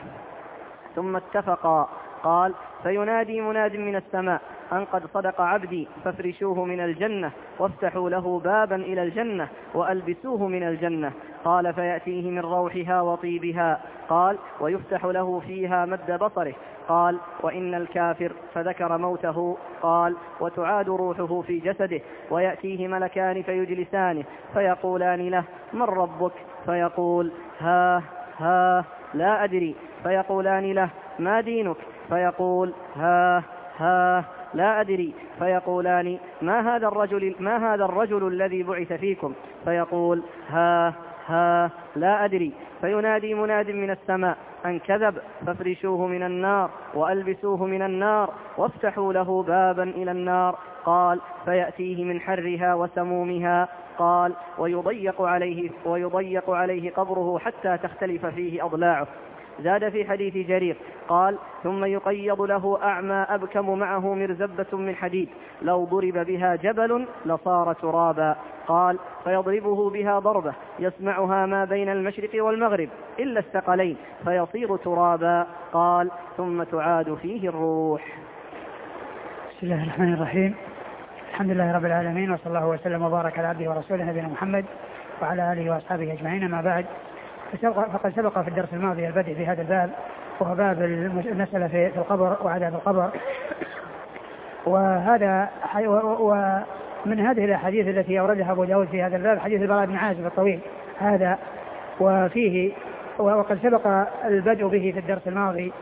Speaker 2: ثم اتفقا. قال: فينادي مناد من السماء أن قد صدق عبدي، فافرشوه من الجنة وافتحوا له بابا إلى الجنة وألبسوه من الجنة. قال: فيأتيه من روحها وطيبها. قال: ويفتح له فيها مد بصره. قال: وإن الكافر، فذكر موته. قال: وتعاد روحه في جسده، ويأتيه ملكان فيجلسانه فيقولان له: من ربك؟ فيقول: ها ها لا أدري. فيقولان له: ما دينك؟ فيقول: ها ها لا أدري. فيقولان: ما هذا الرجل ما هذا الرجل الذي بعث فيكم؟ فيقول: ها ها لا أدري. فينادي مناد من السماء أن كذب، فافرشوه من النار وألبسوه من النار وافتحوا له بابا إلى النار. قال: فيأتيه من حرها وسمومها. قال: ويضيق عليه, ويضيق عليه قبره حتى تختلف فيه أضلاعه. زاد في حديث جرير قال: ثم يقيض له أعمى أبكم معه مرزبة من حديد، لو ضرب بها جبل لصار ترابا. قال: فيضربه بها ضربة يسمعها ما بين المشرق والمغرب إلا الثقلين، فيصير ترابا. قال: ثم تعاد فيه الروح.
Speaker 1: بسم الله الرحمن الرحيم. الحمد لله رب العالمين، وصلى الله وسلم وبارك على عبده ورسوله نبينا محمد وعلى آله وأصحابه أجمعين، ما بعد. فقد سبق في الدرس الماضي البدء في هذا الباب، وهو باب المسألة في القبر وعذاب القبر. وهذا ومن هذه الأحاديث التي أوردها أبو داود في هذا الباب حديث البراء بن عازب الطويل هذا، وفيه وقد سبق البدء به في الدرس الماضي،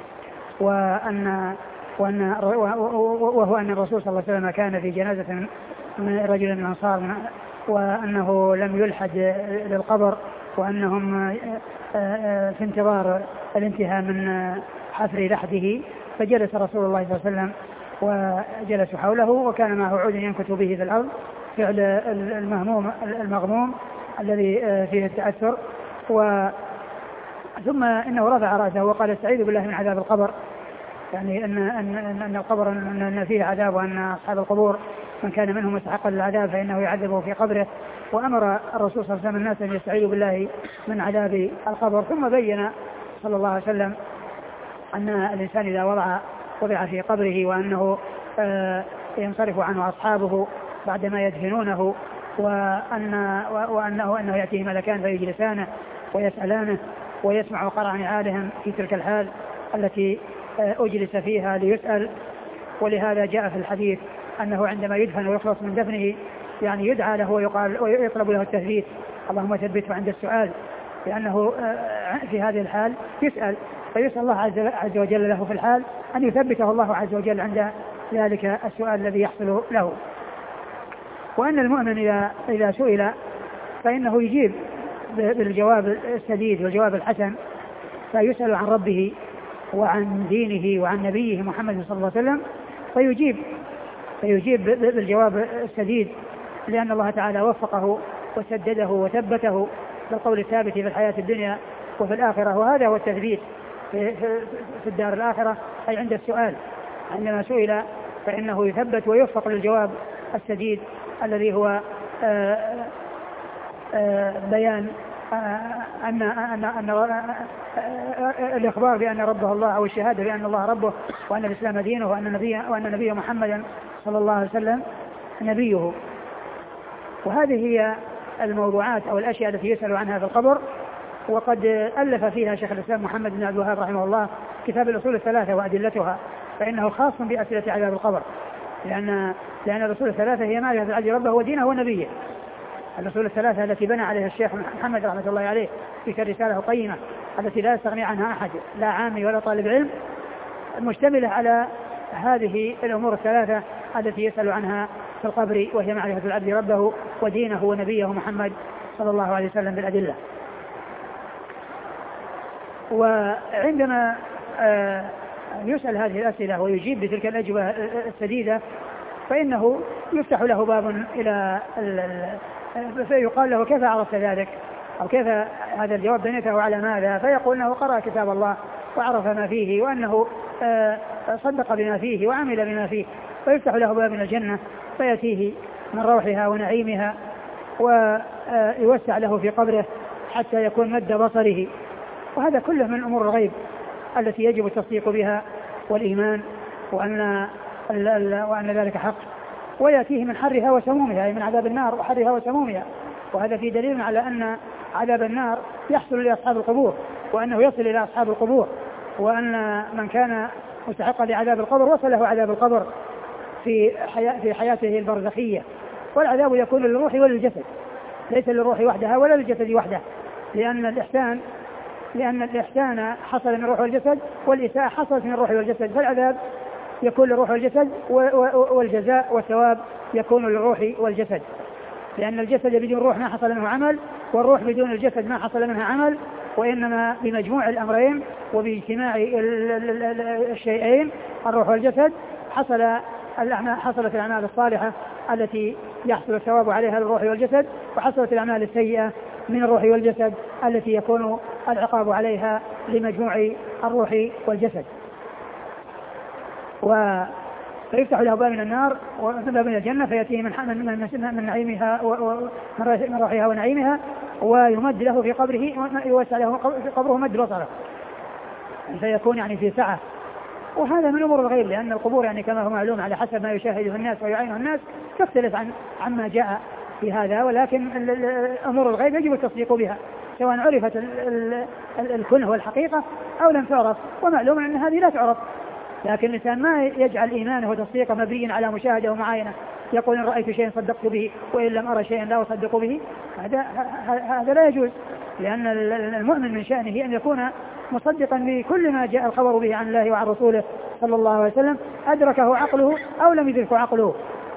Speaker 1: وأن وأن وهو أن الرسول صلى الله عليه وسلم كان في جنازة من رجل من الأنصار، وأنه لم يلحد للقبر، وأنهم في انتظار الانتهاء من حفر لحده، فجلس رسول الله صلى الله عليه وسلم وجلسوا حوله، وكان معه عود ينكت به في الأرض، فعل المهموم المغموم الذي فيه التأثر. و ثم إنه رفع رأسه وقال استعيذ بالله من عذاب القبر، يعني أن, أن, أن القبر أن فيه عذاب، وأن أصحاب القبور من كان منهم مستحقا للعذاب فإنه يعذبه في قبره. وأمر الرسول صلى الله عليه وسلم الناس أن يستعيذوا بالله من عذاب القبر. ثم بين صلى الله عليه وسلم أن الإنسان إذا وضع وضع في قبره وأنه ينصرف عنه أصحابه بعدما يدفنونه، وأن وأنه أنه يأتيه ملكان فيجلسانه ويسألانه ويسمع قرع نعالهم في تلك الحال التي أجلس فيها ليسأل. ولهذا جاء في الحديث أنه عندما يدفن ويخلص من دفنه يعني يدعى له ويقال ويطلب له التثبيت، اللهم ثبته عند السؤال، لأنه في هذه الحال يسأل، فيسأل الله عز وجل له في الحال أن يثبته الله عز وجل عند ذلك السؤال الذي يحصل له. وأن المؤمن إذا, إذا سئل فإنه يجيب بالجواب السديد والجواب الحسن، فيسأل عن ربه وعن دينه وعن نبيه محمد صلى الله عليه وسلم فيجيب فيجيب بالجواب السديد، لأن الله تعالى وفقه وسدده وثبته بالقول الثابت في الحياة الدنيا وفي الآخرة. وهذا هو التثبيت في, في الدار الآخرة، أي عند السؤال عندما سئل فإنه يثبت ويوفق للجواب السديد الذي هو آآ آآ بيان أن, أن, أن الإخبار بأن ربه الله، أو الشهادة بأن الله ربه، وأن الإسلام دينه، وأن نبيه وأن نبيه محمدا صلى الله عليه وسلم نبيه. وهذه هي الموضوعات أو الأشياء التي يسأل عنها في القبر. وقد ألف فيها شيخ الإسلام محمد بن عبد الوهاب رحمه الله كتاب الأصول الثلاثة وأدلتها، فإنه خاص بأسئلة عذاب القبر، لأن لأن الأصول الثلاثة هي معرفة العبد ربه ودينه ونبيه. الأصول الثلاثة التي بنى عليها الشيخ محمد رحمة الله عليه في رسالة قيمة التي لا يستغني عنها أحد، لا عامي ولا طالب علم، مشتملة على هذه الأمور الثلاثة التي يسأل عنها في القبر، وهي معرفة العبد ربه ودينه ونبيه محمد صلى الله عليه وسلم بالأدلة. وعندما يسأل هذه الأسئلة ويجيب بتلك الأجوبة السديدة فإنه يفتح له باب إلى فيقال له كيف عرفت ذلك، أو كيف هذا الجواب بنيته على ماذا؟ فيقول أنه قرأ كتاب الله وعرف ما فيه، وأنه صدق بما فيه وعمل بما فيه، فيفتح له باب من الجنة فيأتيه من روحها ونعيمها، ويوسع له في قبره حتى يكون مد بصره. وهذا كله من أمور الغيب التي يجب التصديق بها والإيمان وأن, وأن ذلك حق. ويأتيه من حرها وسمومها، أي من عذاب النار وحرها وسمومها. وهذا في دليل على أن عذاب النار يحصل لأصحاب القبور، وأنه يصل إلى أصحاب القبور، وأن من كان مستحقا لعذاب القبر وصله عذاب القبر في, حياة في حياته البرزخية. والعذاب يكون للروح وللجسد، ليس للروح وحدها ولا للجسد وحده، لأن الإحسان لأن الإحسان حصل من الروح والجسد، والإساءة حصلت من الروح والجسد، فالعذاب يكون للروح والجسد، والجزاء والثواب يكون للروح والجسد، لأن الجسد بدون روح ما حصل منه عمل، والروح بدون الجسد ما حصل منها عمل، وإنما بمجموع الأمرين وباجتماع الشيئين الروح والجسد حصل حصلت الأعمال الصالحة التي يحصل الثواب عليها للروح والجسد، وحصلت الأعمال السيئة من الروح والجسد التي يكون العقاب عليها لمجموع الروح والجسد. ويفتح له باب من النار وباب من الجنة فيأتيه من من نعيمها ومن روحها ونعيمها، ويمد له في قبره، يوسع له في قبره مد بصره، فيكون يعني في سعة. وهذا من أمور الغيب، لأن القبور يعني كما هو معلوم على حسب ما يشاهده الناس ويعينه الناس تختلف عن عما جاء في هذا. ولكن أمور الغيب يجب التصديق بها سواء عرفت الكنه والحقيقة أو لم تعرف، ومعلوم أن هذه لا تعرف. لكن الإنسان ما يجعل إيمانه وتصديقه مبنيا على مشاهدة ومعاينة، يقول إن رأيت شيئا صدقت به وإن لم أرى شيئا لا أصدق به، هذا هذا لا يجوز. لأن المؤمن من شأنه أن يكون مصدقا بكل ما جاء الخبر به عن الله وعن رسوله صلى الله عليه وسلم، أدركه عقله أو لم يدركه عقله.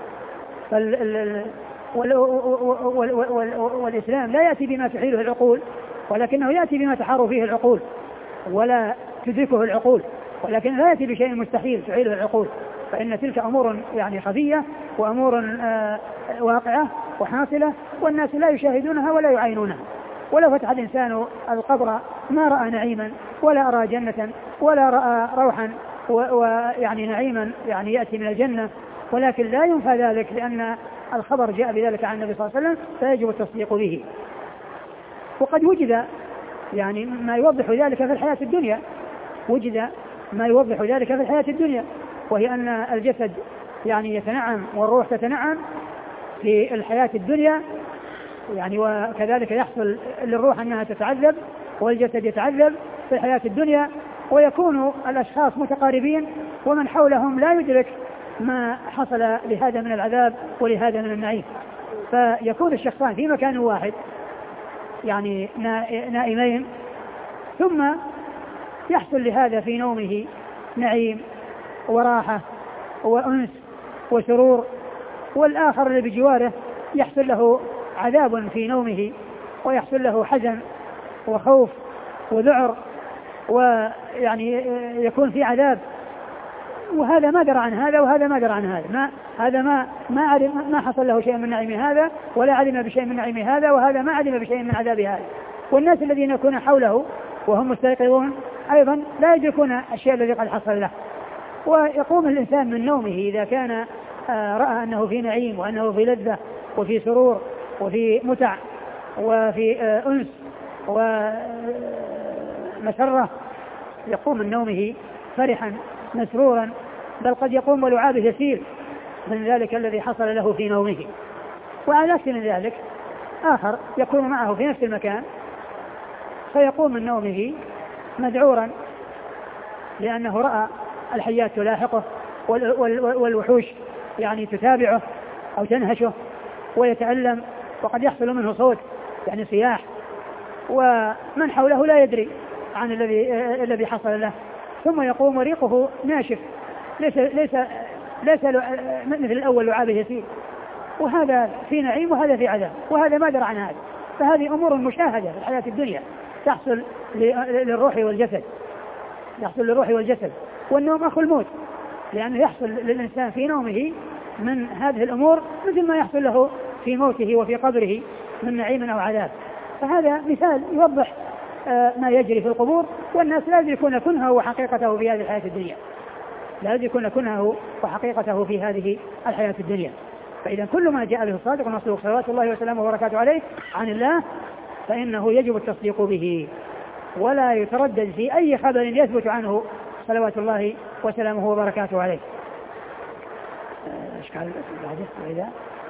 Speaker 1: والإسلام لا يأتي بما تحيله العقول، ولكنه يأتي بما تحار فيه العقول ولا تدركه العقول، ولكن لا يأتي بشيء مستحيل تحيله العقول، فإن تلك أمور يعني خفية وأمور آه واقعة وحاصلة، والناس لا يشاهدونها ولا يعينونها. ولو فتح الإنسان القبر ما رأى نعيما ولا رأى جنة ولا رأى روحا ويعني نعيما يعني يأتي من الجنة، ولكن لا ينفى ذلك لأن الخبر جاء بذلك عن النبي صلى الله عليه وسلم فيجب التصديق به. وقد وجد يعني ما يوضح ذلك في الحياة الدنيا، وجد ما يوضح ذلك في الحياة الدنيا، وهي أن الجسد يعني يتنعم والروح تتنعم في الحياة الدنيا يعني، وكذلك يحصل للروح أنها تتعذب والجسد يتعذب في الحياة الدنيا، ويكون الأشخاص متقاربين ومن حولهم لا يدرك ما حصل لهذا من العذاب ولهذا من النعيم، فيكون الشخصان في مكان واحد يعني نائمين، ثم يحصل لهذا في نومه نعيم وراحة وأنس وسرور، والآخر اللي بجواره يحصل له عذاب في نومه ويحصل له حزن وخوف وذعر ويعني يكون في عذاب، وهذا ما درى عن هذا وهذا ما درى عن هذا، ما هذا ما ما علم ما حصل له شيء من نعيم هذا ولا علم بشيء من نعيم هذا، وهذا ما علم بشيء من عذاب هذا. والناس الذين يكون حوله وهم مستيقظون أيضا لا يدركون الشيء الذي قد حصل له. ويقوم الإنسان من نومه إذا كان رأى أنه في نعيم وأنه في لذة وفي سرور وفي متع وفي أنس ومسرة، يقوم من نومه فرحا مسرورا، بل قد يقوم ولعابه يسيل من ذلك الذي حصل له في نومه. وعلى عكس من ذلك آخر يكون معه في نفس المكان فيقوم من نومه مذعورا لأنه رأى الحيات تلاحقه والوحوش يعني تتابعه أو تنهشه ويتألم، وقد يحصل منه صوت يعني صياح، ومن حوله لا يدري عن الذي الذي حصل له، ثم يقوم وريقه ناشف ليس ليس ليس مثل الأول لعابه يسير، وهذا في نعيم وهذا في عذاب، وهذا ما درى عن هذا. فهذه أمور مشاهدة في الحياة الدنيا تحصل للروح والجسد، يحصل للروح والجسد. والنوم أخو الموت، لأنه يحصل للإنسان في نومه من هذه الأمور مثل ما يحصل له في موته وفي قبره من نعيم أو عذاب. فهذا مثال يوضح ما يجري في القبور، والناس لا يدركون كنهه وحقيقته في هذه الحياة الدنيا، لا يدركون كنهه وحقيقته في هذه الحياة الدنيا. فإذا كل ما جاء به الصادق المصدوق صلوات الله وسلامه وبركاته عليه عن الله فإنه يجب التصديق به، ولا يتردد في أي خبر يثبت عنه صلوات الله وسلامه وبركاته عليه. اشكال وإذا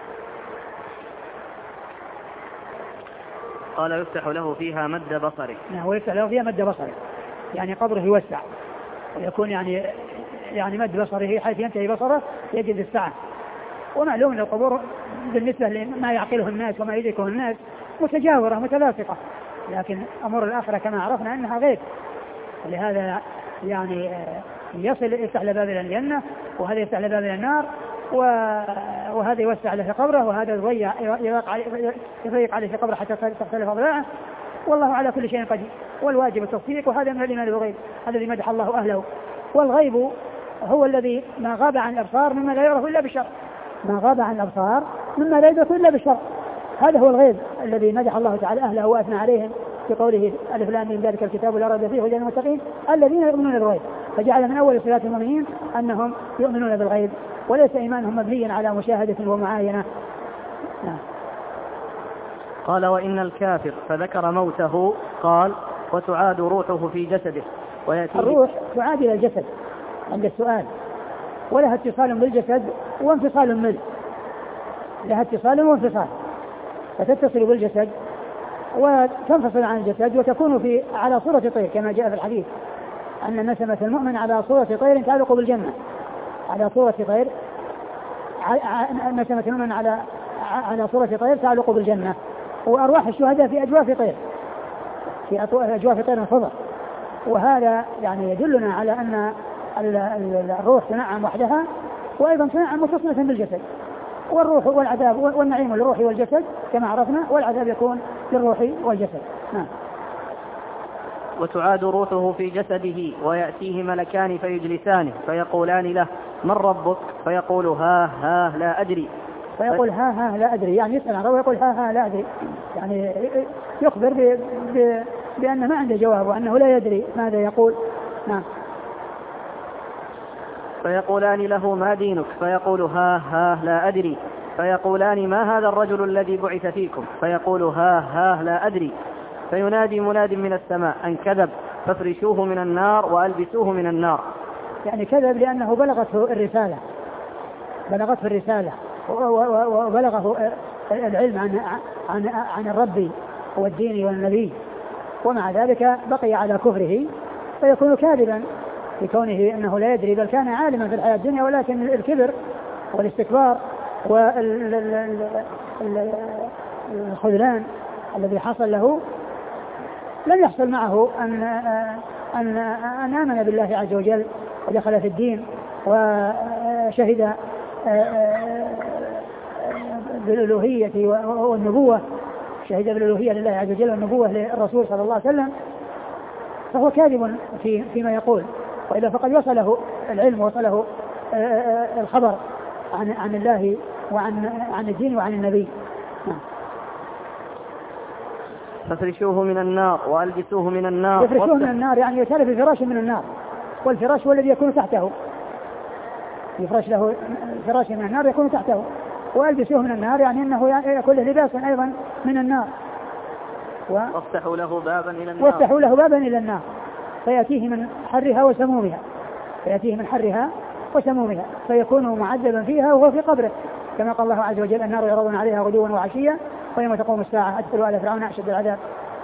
Speaker 2: قال يفتح له فيها مد بصره.
Speaker 1: نعم، ويفتح له فيها مد بصره، يعني قبره يوسع ويكون يعني يعني مد بصره حيث ينتهي بصره يجد السعة. ومعلوم أن القبور بالنسبة لما يعقله الناس وما يدركه الناس متجاورة متلاصقة، لكن أمور الآخرة كما عرفنا أنها غير، ولهذا يعني يصل يفتح لباب إلى الجنة، وهذا يفتح لباب إلى النار، وهذا يوسع له في قبره، وهذا يضيق عليه في قبره حتى تختلف أضلاعه. والله على كل شيء قدير، والواجب التصديق، وهذا من الإيمان بالغيب الذي مدح الله أهله. والغيب هو الذي ما غاب عن الأبصار مما لا يعرف إلا بالشرع، ما غاب عن الأبصار مما لا يدرك إلا بالشرع، هذا هو الغيب الذي مدح الله تعالى أهله وأثنى عليهم في قوله ألف لام ميم ذلك الكتاب لا ريب فيه هدى للمتقين الذين يؤمنون بالغيب، فجعل من أول صفات المؤمنين أنهم يؤمنون بالغيب، وليس إيمانهم مبنيا على مشاهدة ومعاينة. نعم.
Speaker 2: قال وإن الكافر فذكر موته قال وتعاد روحه في جسده ويأتي
Speaker 1: الروح تعاد إلى الجسد عند السؤال، ولها اتصال بالجسد وانفصال منه، لها اتصال وانفصال، فتتصل بالجسد وتنفصل عن الجسد وتكون في على صورة طير كما جاء في الحديث أن نسمة المؤمن على صورة طير تعلق بالجنة، على صورة طير نسمة المؤمن على على صورة طير تعلق بالجنة، وأرواح الشهداء في أجواف طير، في أجواف طير خضر. وهذا يعني يدلنا على أن الروح تنعم وحدها وأيضا تنعم متصلة بالجسد، والروح والعذاب والنعيم للروح والجسد كما عرفنا، والعذاب يكون للروح والجسد. نعم.
Speaker 2: وتعاد روحه في جسده ويأتيه ملكان فيجلسانه فيقولان له من ربك؟ فيقول ها ها لا أدري.
Speaker 1: فيقول ها ها لا أدري، يعني يسأل عن ربه ويقول ها ها لا أدري، يعني يخبر ب... ب... بأن ما عنده جواب وأنه لا يدري ماذا يقول. نعم.
Speaker 2: فيقولان له ما دينك؟ فيقول ها ها لا أدري. فيقولان ما هذا الرجل الذي بعث فيكم؟ فيقول ها ها لا أدري. فينادي مناد من السماء أن كذب فافرشوه من النار وألبسوه من النار.
Speaker 1: يعني كذب لأنه بلغته الرسالة، بلغته الرسالة وبلغه العلم عن عن عن الرب والدين والنبي، ومع ذلك بقي على كفره فيكون كاذبا لكونه أنه لا يدري، بل كان عالما في الحياة الدنيا، ولكن الكبر والاستكبار والخذلان الذي حصل له لم يحصل معه أن أن أن آمن بالله عز وجل ودخل في الدين وشهد بالألوهية والنبوة، شهد بالألوهية لله عز وجل والنبوة للرسول صلى الله عليه وسلم، فهو كاذب في فيما يقول. وإذا فقد وصله العلم وصله الخبر عن عن الله وعن عن الدين وعن النبي.
Speaker 2: فافرشوه من النار وألبسوه من النار.
Speaker 1: يفرشوه من النار يعني يتالف الفراش من النار، والفراش هو الذي يكون تحته، يفرش له فراش من النار يكون تحته، وألبسوه من النار يعني أنه يكون له لباسا أيضا من النار.
Speaker 2: وافتحوا له بابا إلى النار
Speaker 1: وافتحوا له بابا إلى النار فيأتيه من حرها وسمومها، فيأتيه من حرها وسمومها فيكون معذبا فيها وهو في قبره، كما قال الله عز وجل النار يعرضون عليها غدوا وعشيا ويوم تقوم الساعة أدخلوا آل فرعون أشد العذاب.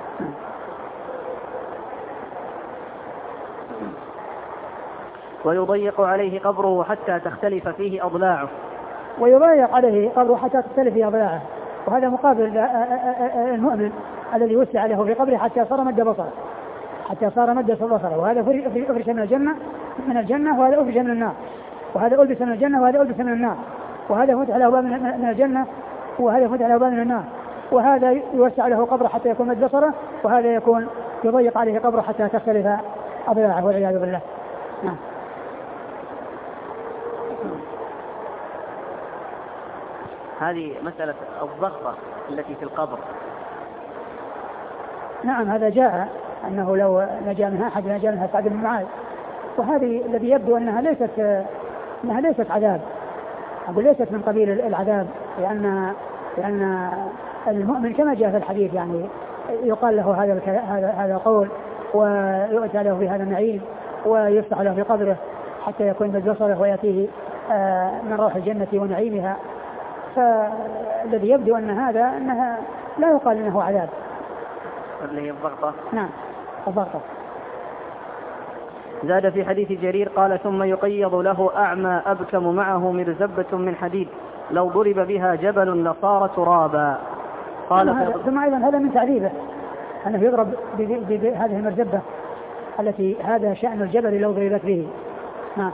Speaker 2: ويضيق عليه قبره حتى تختلف فيه أضلاعه.
Speaker 1: ويضيق عليه قبره حتى تختلف فيه أضلاعه، وهذا مقابل المؤمن الذي وسع له في قبره حتى صار مد بصره، حتى صار مد بصره، وهذا أفرش من الجنة من الجنة وهذا أفرش من النار، وهذا ألبس من الجنة وهذا ألبس من النار، وهذا فتح له باب من الجنة وهذا فتح له باب من النار، وهذا يوسع له قبره حتى يكون مد بصره، وهذا يكون يضيق عليه قبره حتى تختلف أضلاعه والعياذ بالله. نعم.
Speaker 2: هذه مسألة الضغطة التي في القبر.
Speaker 1: نعم هذا جاء أنه لو نجا منها أحد نجا منها سعد بن معاذ، وهذه الذي يبدو أنها ليست أنها ليست عذاب، أقول ليست من قبيل العذاب، لأن لأن المؤمن كما جاء في الحديث يعني يقال له هذا هذا هذا القول ويؤتى له بهذا النعيم ويفتح له في قبره حتى يكون بصره ويأتيه من روح الجنة ونعيمها، فالذي يبدو أن هذا أنها لا يقال أنه عذاب.
Speaker 2: اللي هي الضغطة.
Speaker 1: نعم الضغطة.
Speaker 2: زاد في حديث جرير قال ثم يقيض له أعمى أبكم معه مرزبة من حديد لو ضرب بها جبل لصار ترابا. قال
Speaker 1: ثم أيضا هذا من تعذيبه أنه يضرب بهذه المرزبة التي هذا شأن الجبل لو ضربت به. نعم.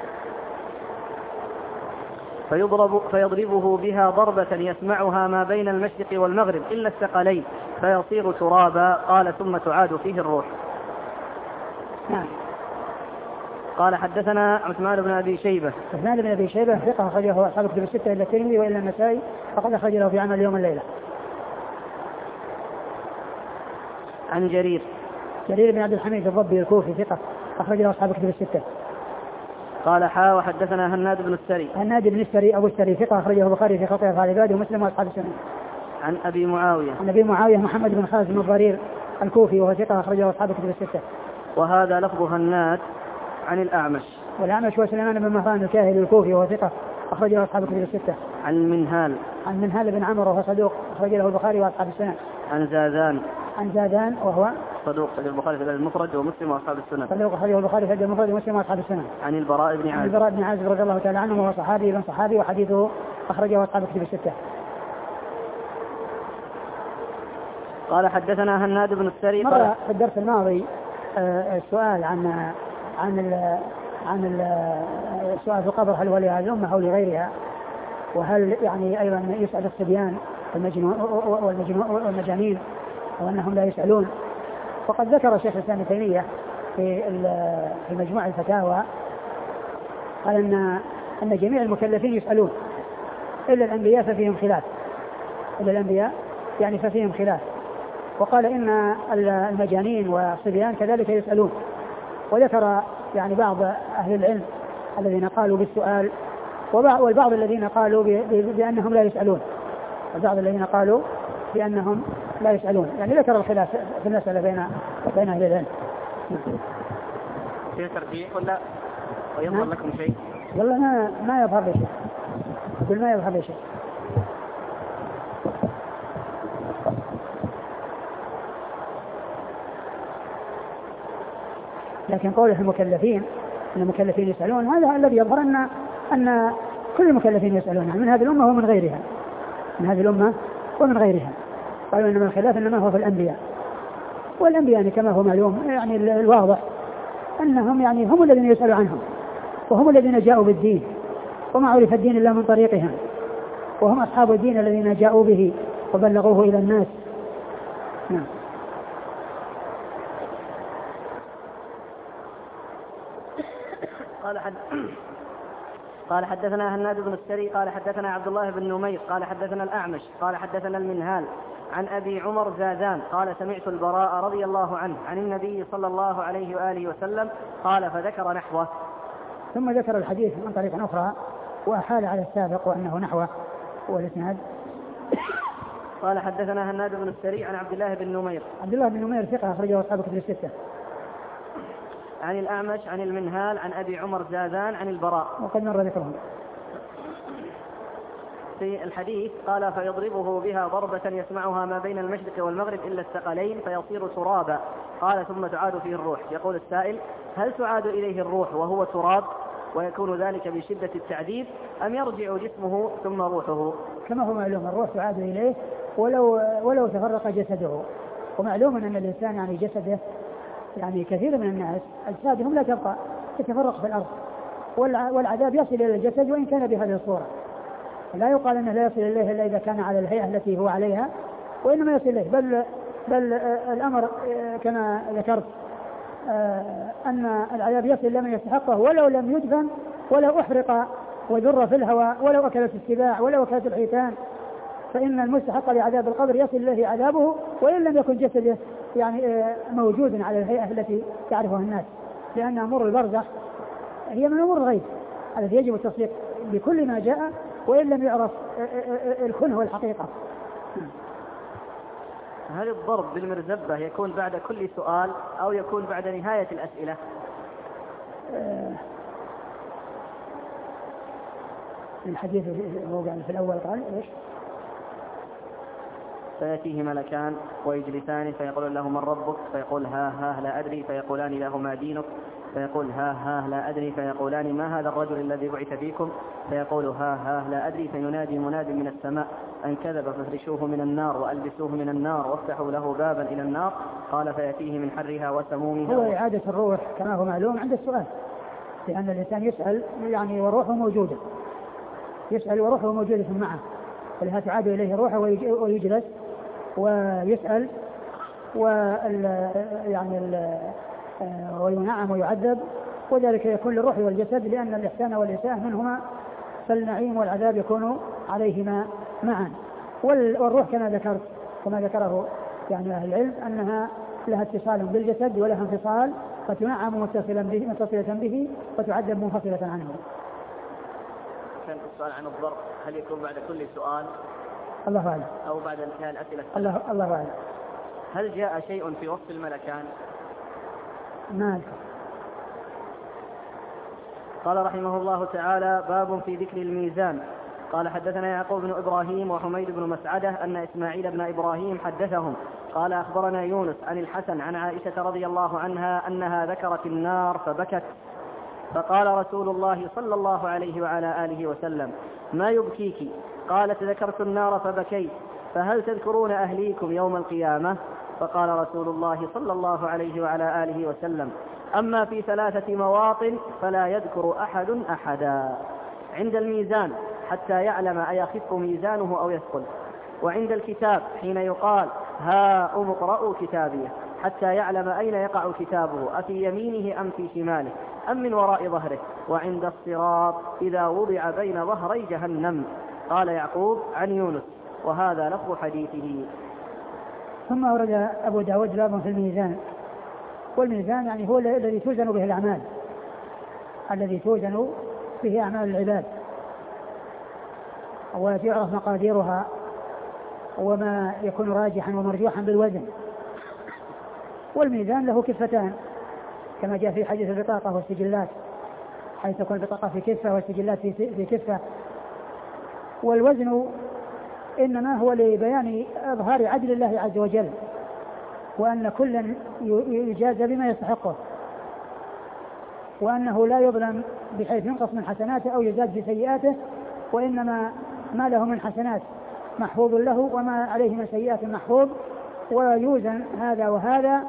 Speaker 2: فيضرب فيضربه بها ضربة يسمعها ما بين المشرق والمغرب إلا الثقلين فيصير ترابا. قال ثم تعاد فيه الروح.
Speaker 1: نعم.
Speaker 2: قال حدثنا عثمان بن أبي شيبة.
Speaker 1: عثمان بن أبي شيبة ثقة أخرجه أصحاب الكتب الستة إلا الترمذي وإلا النسائي فقد أخرج له في عمل اليوم الليلة.
Speaker 2: عن جرير.
Speaker 1: جرير بن عبد الحميد الضبي الكوفي ثقة أخرج له أصحاب الكتب الستة.
Speaker 2: قال حا وحدثنا هناد بن السري.
Speaker 1: هناد بن السري أبو السري ثقة أخرجه البخاري في خلق أفعال العباد ومسلم وأصحاب السنن.
Speaker 2: عن أبي معاوية.
Speaker 1: عن أبي معاوية محمد بن خالد بن الضرير الكوفي وهو ثقة أخرجه أصحاب الكتب الستة.
Speaker 2: وهذا لفظ هناد عن الأعمش.
Speaker 1: والأعمش هو سليمان بن مهران الكاهلي الكوفي وهو ثقة أخرجه أصحاب الكتب الستة.
Speaker 2: عن منهال.
Speaker 1: عن منهال بن عمرو وهو صدوق أخرج له البخاري وأصحاب السنن.
Speaker 2: عن زاذان.
Speaker 1: عن زاذان وهو
Speaker 2: صدوق أخرج البخاري في المفرد ومسلم وأصحاب السنن.
Speaker 1: صدوق أخرجه البخاري في المفرد ومسلم وأصحاب السنن.
Speaker 2: عن البراء بن عازب.
Speaker 1: عن البراء بن عازب رضي الله تعالى عنه وهو صحابي بن صحابي وحديثه أخرجه أصحاب الكتب الستة.
Speaker 2: قال حدثنا هناد بن السري
Speaker 1: مرة في الدرس الماضي السؤال عن عن ال عن ال السؤال في القبر هل هو لهذه الأمة أو لغيرها، وهل يعني أيضا يسأل الصبيان والمجانين وأنهم لا يسألون. وقد ذكر الشيخ الإسلام ابن تيمية في في مجموع الفتاوى قال أن أن جميع المكلفين يسألون إلا الأنبياء ففيهم خلاف، إلا الأنبياء يعني ففيهم خلاف. وقال إن المجانين والصبيان كذلك يسألون. وذكر يعني بعض أهل العلم الذين قالوا بالسؤال، والبعض الذين قالوا بأنهم لا يسألون، والبعض الذين قالوا بأنهم لا يسألون، يعني ذكر الخلاف في المسألة بين بين أهل العلم.
Speaker 2: في ترجيح ولا ويظهر لكم شيء؟
Speaker 1: والله ما ما يظهر لي شيء، يقول ما يظهر لي شيء. لكن قوله المكلفين ان المكلفين يسألون هذا الذي يظهر ان ان كل المكلفين يسألون، يعني من هذه الأمة ومن غيرها، من هذه الأمة ومن غيرها. قالوا إنما الخلاف إنما هو في الأنبياء، والأنبياء يعني كما هو معلوم يعني الواضح أنهم يعني هم الذين يسألوا عنهم، وهم الذين جاءوا بالدين، وما عرف الدين إلا من طريقهم، وهم أصحاب الدين الذين جاءوا به وبلغوه إلى الناس. نعم.
Speaker 2: قال حد قال حدثنا هناد بن السري قال حدثنا عبد الله بن نمير قال حدثنا الأعمش قال حدثنا المنهال عن أبي عمر زادان قال سمعت البراء رضي الله عنه عن النبي صلى الله عليه وآله وسلم قال فذكر نحوه.
Speaker 1: ثم ذكر الحديث من طريق أخرى وأحال على السابق وأنه نحوه هو الإسناد.
Speaker 2: قال حدثنا هناد بن السري عن عبد الله بن نمير.
Speaker 1: عبد الله بن نمير ثقة أخرجه أصحاب كتب الستة.
Speaker 2: عن الأعمش عن المنهال عن أبي عمر زادان عن البراء
Speaker 1: وقد مر ذكرهم.
Speaker 2: في الحديث قال فيضربه بها ضربة يسمعها ما بين المشرق والمغرب إلا الثقلين فيصير ترابا. قال ثم تعاد فيه الروح. يقول السائل هل تعاد إليه الروح وهو تراب ويكون ذلك بشدة التعذيب أم يرجع جسمه ثم روحه؟
Speaker 1: كما هو معلوم الروح تعاد إليه ولو, ولو تفرق جسده، ومعلوم أن الإنسان يعني جسده يعني كثير من الناس أجسادهم لا تبقى تتفرق في الأرض، والعذاب يصل إلى الجسد وإن كان بهذه الصورة. لا يقال أنه لا يصل إليه إلا إذا كان على الهيئة التي هو عليها، وإنما يصل إليه. بل, بل الأمر كما ذكرت أن العذاب يصل لمن يستحقه ولو لم يدفن ولو أحرق وذر في الهواء ولو أكلت السباع ولو أكلت الحيتان، فإن المستحق لعذاب القبر يصل إليه عذابه وإن لم يكن جسده يعني موجود على الهيئة التي تعرفها الناس، لأن أمور البرزخ هي من أمور الغيب التي يجب التصديق بكل ما جاء وإن لم يعرف الكنه والحقيقة.
Speaker 2: هل الضرب بالمرزبة يكون بعد كل سؤال أو يكون بعد نهاية الأسئلة؟
Speaker 1: الحديث في الأول قال إيش؟
Speaker 2: فيأتيه ملكان ويجلسان فيقول له من ربك فيقول ها ها لا أدري فيقولان له ما دينك فيقول ها ها لا أدري فيقولان ما هذا الرجل الذي بعث فيكم فيقول ها ها لا أدري فينادي مناد من السماء أن كذب فافرشوه من النار وألبسوه من النار وافتحوا له بابا إلى النار. قال فيأتيه من حرها وسمومها.
Speaker 1: هو إعادة الروح كما هو معلوم عند السؤال، لأن الإنسان يسأل يعني وروحه موجودة، يسأل وروحه موجودة معه، ولها تعاد إليه روحه ويجلس ويسأل وال يعني ال وينعم ويعذب، وذلك يكون للروح والجسد، لأن الإحسان والإساءة منهما، فالنعيم والعذاب يكون عليهما معا. والروح كما ذكرت كما ذكره يعني أهل العلم أنها لها اتصال بالجسد ولها انفصال، فتنعم متصلا به متصلة به وتعذب منفصلة عنه.
Speaker 2: كان السؤال عن الضرب هل يكون بعد كل سؤال
Speaker 1: الله أعلم
Speaker 2: أو بعد انتهاء الأسئلة؟
Speaker 1: الله الله أعلم.
Speaker 2: هل جاء شيء في وصف الملكان؟
Speaker 1: ما أذكر.
Speaker 2: قال رحمه الله تعالى باب في ذكر الميزان. قال حدثنا يعقوب بن إبراهيم وحميد بن مسعدة أن إسماعيل بن إبراهيم حدثهم قال أخبرنا يونس عن الحسن عن عائشة رضي الله عنها أنها ذكرت النار فبكت، فقال رسول الله صلى الله عليه وعلى آله وسلم ما يبكيك؟ قالت ذكرت النار فبكيت. فهل تذكرون أهليكم يوم القيامة؟ فقال رسول الله صلى الله عليه وعلى آله وسلم: أما في ثلاثة مواطن فلا يذكر أحد أحدا: عند الميزان حتى يعلم أيخف ميزانه أو يثقل، وعند الكتاب حين يقال ها أم اقرءوا كتابيه حتى يعلم أين يقع كتابه أفي يمينه أم في شماله أم من وراء ظهره، وعند الصراط إذا وضع بين ظهري جهنم. قال يعقوب عن يونس، وهذا لفظ حديثه.
Speaker 1: ثم أورد أبو داود باب في الميزان. والميزان يعني هو الذي توزن به الأعمال، الذي توزن به أعمال العباد وتعرف مقاديرها وما يكون راجحا ومرجوحا بالوزن. والميزان له كفتان كما جاء في حديث البطاقة والسجلات، حيث تكون البطاقة في كفة والسجلات في كفة. والوزن إنما هو لبيان إظهار عدل الله عز وجل، وأن كلا يجازى بما يستحقه، وأنه لا يظلم بحيث ينقص من حسناته أو يزاد في سيئاته، وإنما ما له من حسنات محفوظ له وما عليه من سيئات محفوظ، ويوزن هذا وهذا،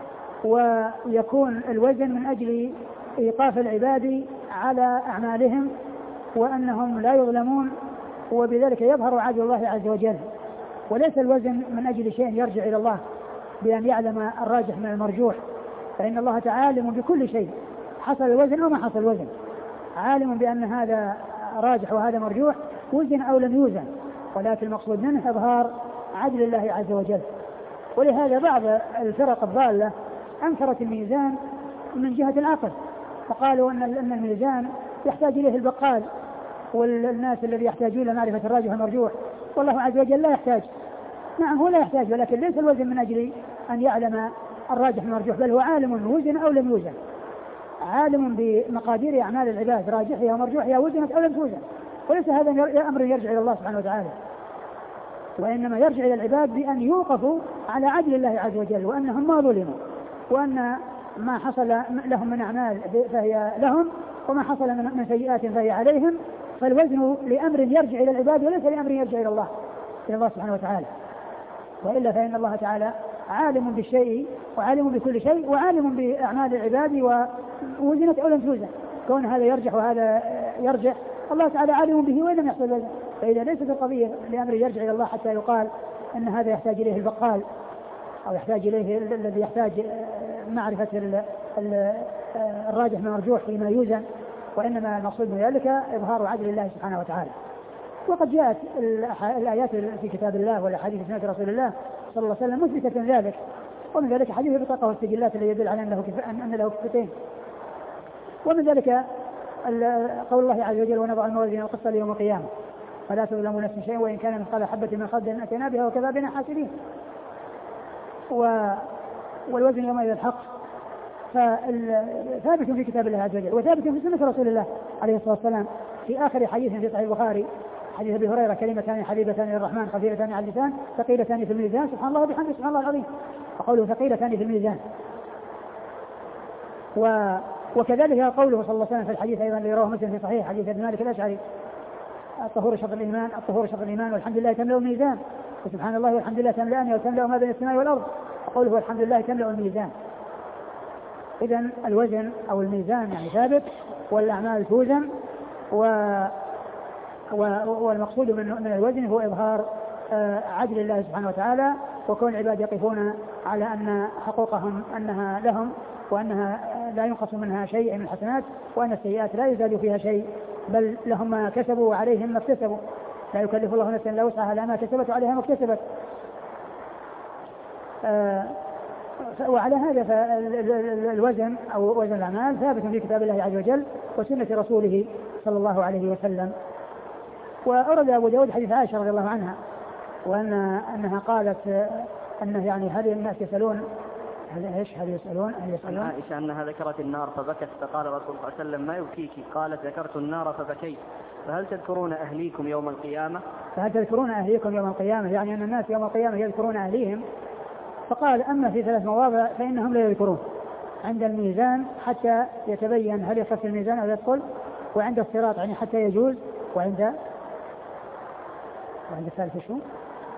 Speaker 1: ويكون الوزن من أجل إيقاف العباد على أعمالهم وأنهم لا يظلمون، وبذلك يظهر عدل الله عز وجل. وليس الوزن من أجل شيء يرجع إلى الله بأن يعلم الراجح من المرجوح، فإن الله تعالى عالم بكل شيء، حصل الوزن أو ما حصل الوزن، عالم بأن هذا راجح وهذا مرجوح، وزن أو لم يوزن، ولكن المقصود منه إظهار عدل الله عز وجل. ولهذا بعض الفرق الضالة أنكرت الميزان من جهة العقل، وقالوا أن الميزان يحتاج إليه البقال والناس الذي يحتاجون لمعرفة الراجح والمرجوح، والله عز وجل لا يحتاج. نعم هو لا يحتاج، ولكن ليس الوزن من أجل أن يعلم الراجح والمرجوح، بل هو عالم وزن أو لم يوزن، عالم بمقادير أعمال العباد راجحها ومرجوحها وزنت أو لم توزن. وليس هذا أمر يرجع إلى الله سبحانه وتعالى، وإنما يرجع إلى العباد بأن يوقفوا على عدل الله عز وجل، وأنهم ما ظلموا، وأن ما حصل لهم من أعمال فهي لهم، وما حصل من سيئات فهي عليهم. فالوزن لأمر يرجع إلى العباد وليس لأمر يرجع إلى الله إلى الله سبحانه وتعالى، وإلا فإن الله تعالى عالم بالشيء وعالم بكل شيء وعالم بأعمال العباد ووزنت أو لم توزن. كون هذا يرجح وهذا يرجع، الله تعالى عالم به وإن لم يحصل وزن. فإذا ليست القضية لأمر يرجع إلى الله حتى يقال أن هذا يحتاج إليه البقال أو يحتاج إليه الذي يحتاج معرفة الراجح من المرجوح فيما يوزن، وإنما المقصود من ذلك إظهار عدل الله سبحانه وتعالى. وقد جاءت الآيات في كتاب الله والأحاديث في سنة رسول الله صلى الله عليه وسلم مثبتة ذلك، ومن ذلك حديث البطاقة والسجلات الذي يدل على أن له كفتين. ومن ذلك قول الله عز وجل: ونضع الموازين القسط ليوم القيامة فلا تظلم نفس شيئا وإن كان مثقال حبة من خردل أتينا بها وكفى بنا حاسبين. و... والوزن يومئذ الحق، فثابت في كتاب الله عز وجل وثابت في سنة رسول الله عليه الصلاة والسلام. في آخر حديث في صحيح البخاري حديث أبي هريرة: كلمتان حبيبتان للرحمن خفيفتان على اللسان ثقيلتان في الميزان سبحان الله وبحمده سبحان الله العظيم. وقوله ثقيلتان في الميزان. و... وكذلك قوله صلى الله عليه وسلم في الحديث أيضا اللي رواه مسلم في صحيح حديث ابن مالك الأشعري: الطهور شطر الإيمان الطهور شطر الإيمان والحمد لله تملأ الميزان وسبحان الله والحمد لله تملأان وتملأ ما بين السماء والأرض. وقوله والحمد لله تملأ الميزان. إذن الوزن أو الميزان يعني ثابت، والأعمال توزن، و... والمقصود من الوزن هو إظهار عدل الله سبحانه وتعالى، وكون العباد يقفون على أن حقوقهم أنها لهم، وأنها لا ينقص منها شيء من الحسنات، وأن السيئات لا يزال فيها شيء، بل لهم ما كسبوا وعليهم ما اكتسبوا، لا يكلف الله نفسا إلا وسعها لها ما كسبت وعليها ما اكتسبت. وعلى هذا فالوزن أو وزن الأعمال ثابت في كتاب الله عز وجل وسنة رسوله صلى الله عليه وسلم. وأورد أبو داود حديث عائشة رضي الله عنها وأن أنها قالت أنه يعني هل الناس يسألون هل إيش هل يسألون هل يسألون
Speaker 2: عائشة أنها ذكرت النار فبكت، فقال رسول الله صلى الله عليه وسلم: ما يبكيك؟ قالت: ذكرت النار فبكيت. فهل تذكرون أهليكم يوم القيامة؟
Speaker 1: فهل تذكرون أهليكم يوم القيامة، يعني أن الناس يوم القيامة يذكرون أهليهم. فقال: أما في ثلاث مواضع فإنهم لا يذكرون: عند الميزان حتى يتبين هل يخف الميزان أو يدخل، وعند الصراط يعني حتى يجوز، وعند وعند الثالث شو؟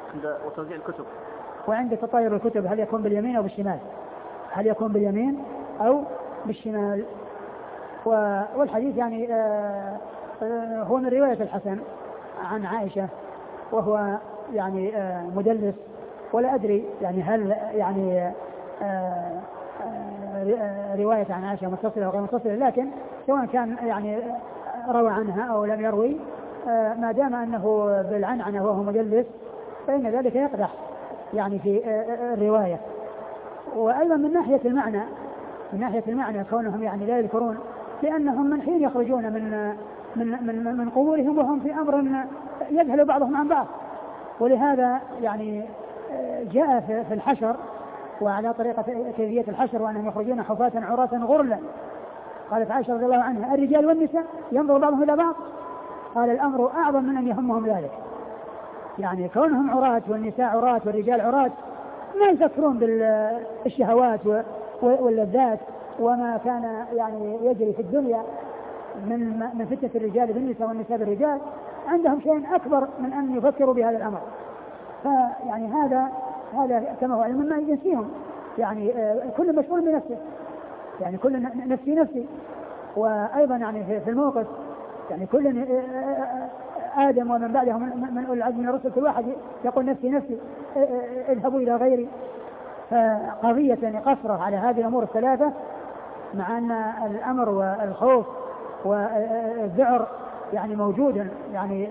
Speaker 2: عند وتوزيع الكتب.
Speaker 1: وعند تطاير الكتب هل يكون باليمين أو بالشمال؟ هل يكون باليمين أو بالشمال؟ والحديث يعني آه هو من رواية الحسن عن عائشة وهو يعني آه مدلس، ولا أدري يعني هل يعني آه آه رواية عن عائشة متصلة أو غير متصلة، لكن سواء كان يعني روى عنها أو لم يروي آه ما دام أنه بالعنعنة وهو مدلس فإن ذلك يقدح يعني في آه الرواية. وأيضا من ناحية المعنى من ناحية المعنى كونهم يعني لا يذكرون، لأنهم من حين يخرجون من من من من قبورهم وهم في أمر يذهل بعضهم عن بعض، ولهذا يعني جاء في الحشر وعلى طريقة كيفية الحشر وأنهم يخرجون حفاة عراة غرلا. قالت عائشة رضي الله عنها الرجال والنساء ينظر بعضهم إلى بعض، قال الأمر أعظم من أن يهمهم ذلك، يعني كونهم عراة والنساء عراة والرجال عراة ما يفكرون بالشهوات واللذات وما كان يعني يجري في الدنيا من من فتنة الرجال بالنساء والنساء بالرجال، عندهم شيء أكبر من أن يفكروا بهذا الأمر. فيعني هذا هذا كما هو علم ما ينسيهم، يعني كل مشغول بنفسه، يعني كل نفسي نفسي. وأيضا يعني في الموقف يعني كل آدم ومن بعدهم من أولي العزم من الرسل كل واحد يقول نفسي نفسي اذهبوا إلى غيري. فقضية يعني قصرة على هذه الأمور الثلاثة، مع أن الأمر والخوف والذعر يعني موجودا يعني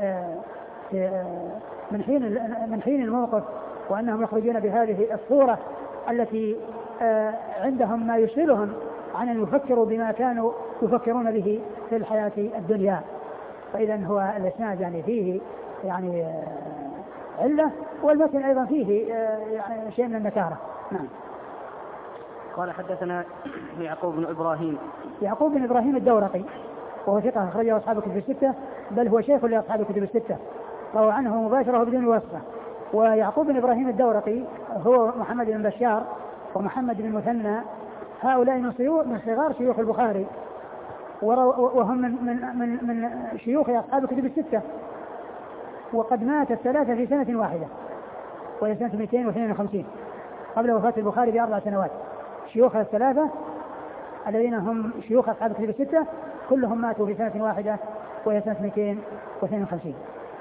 Speaker 1: من حين من حين الموقف، وأنهم يخرجون بهذه الصورة التي عندهم ما يشغلهم عن أن يفكروا بما كانوا يفكرون به في الحياة الدنيا. فإذا هو الإسناد يعني فيه يعني علة، والمتن أيضا فيه يعني شيء من النكارة. نعم.
Speaker 2: قال حدثنا يعقوب بن إبراهيم.
Speaker 1: يعقوب بن إبراهيم الدورقي وهو ثقة أخرجه أصحاب الكتب الستة، بل هو شيخ لأصحاب الكتب الستة، روى عنه مباشرة بدون واسطة. ويعقوب بن إبراهيم الدورقي هو محمد بن بشار ومحمد بن مثنى، هؤلاء من صغار شيوخ البخاري، وهم من من من, من شيوخ أصحاب الكتب الستة، وقد مات الثلاثة في سنة واحدة وهي سنة مئتين واثنين وخمسين قبل وفاة البخاري بأربع سنوات. شيوخ الثلاثة الذين هم شيوخ أصحاب الكتب الستة كلهم ماتوا في سنة واحدة وهي سنة مئتين واثنين وخمسين.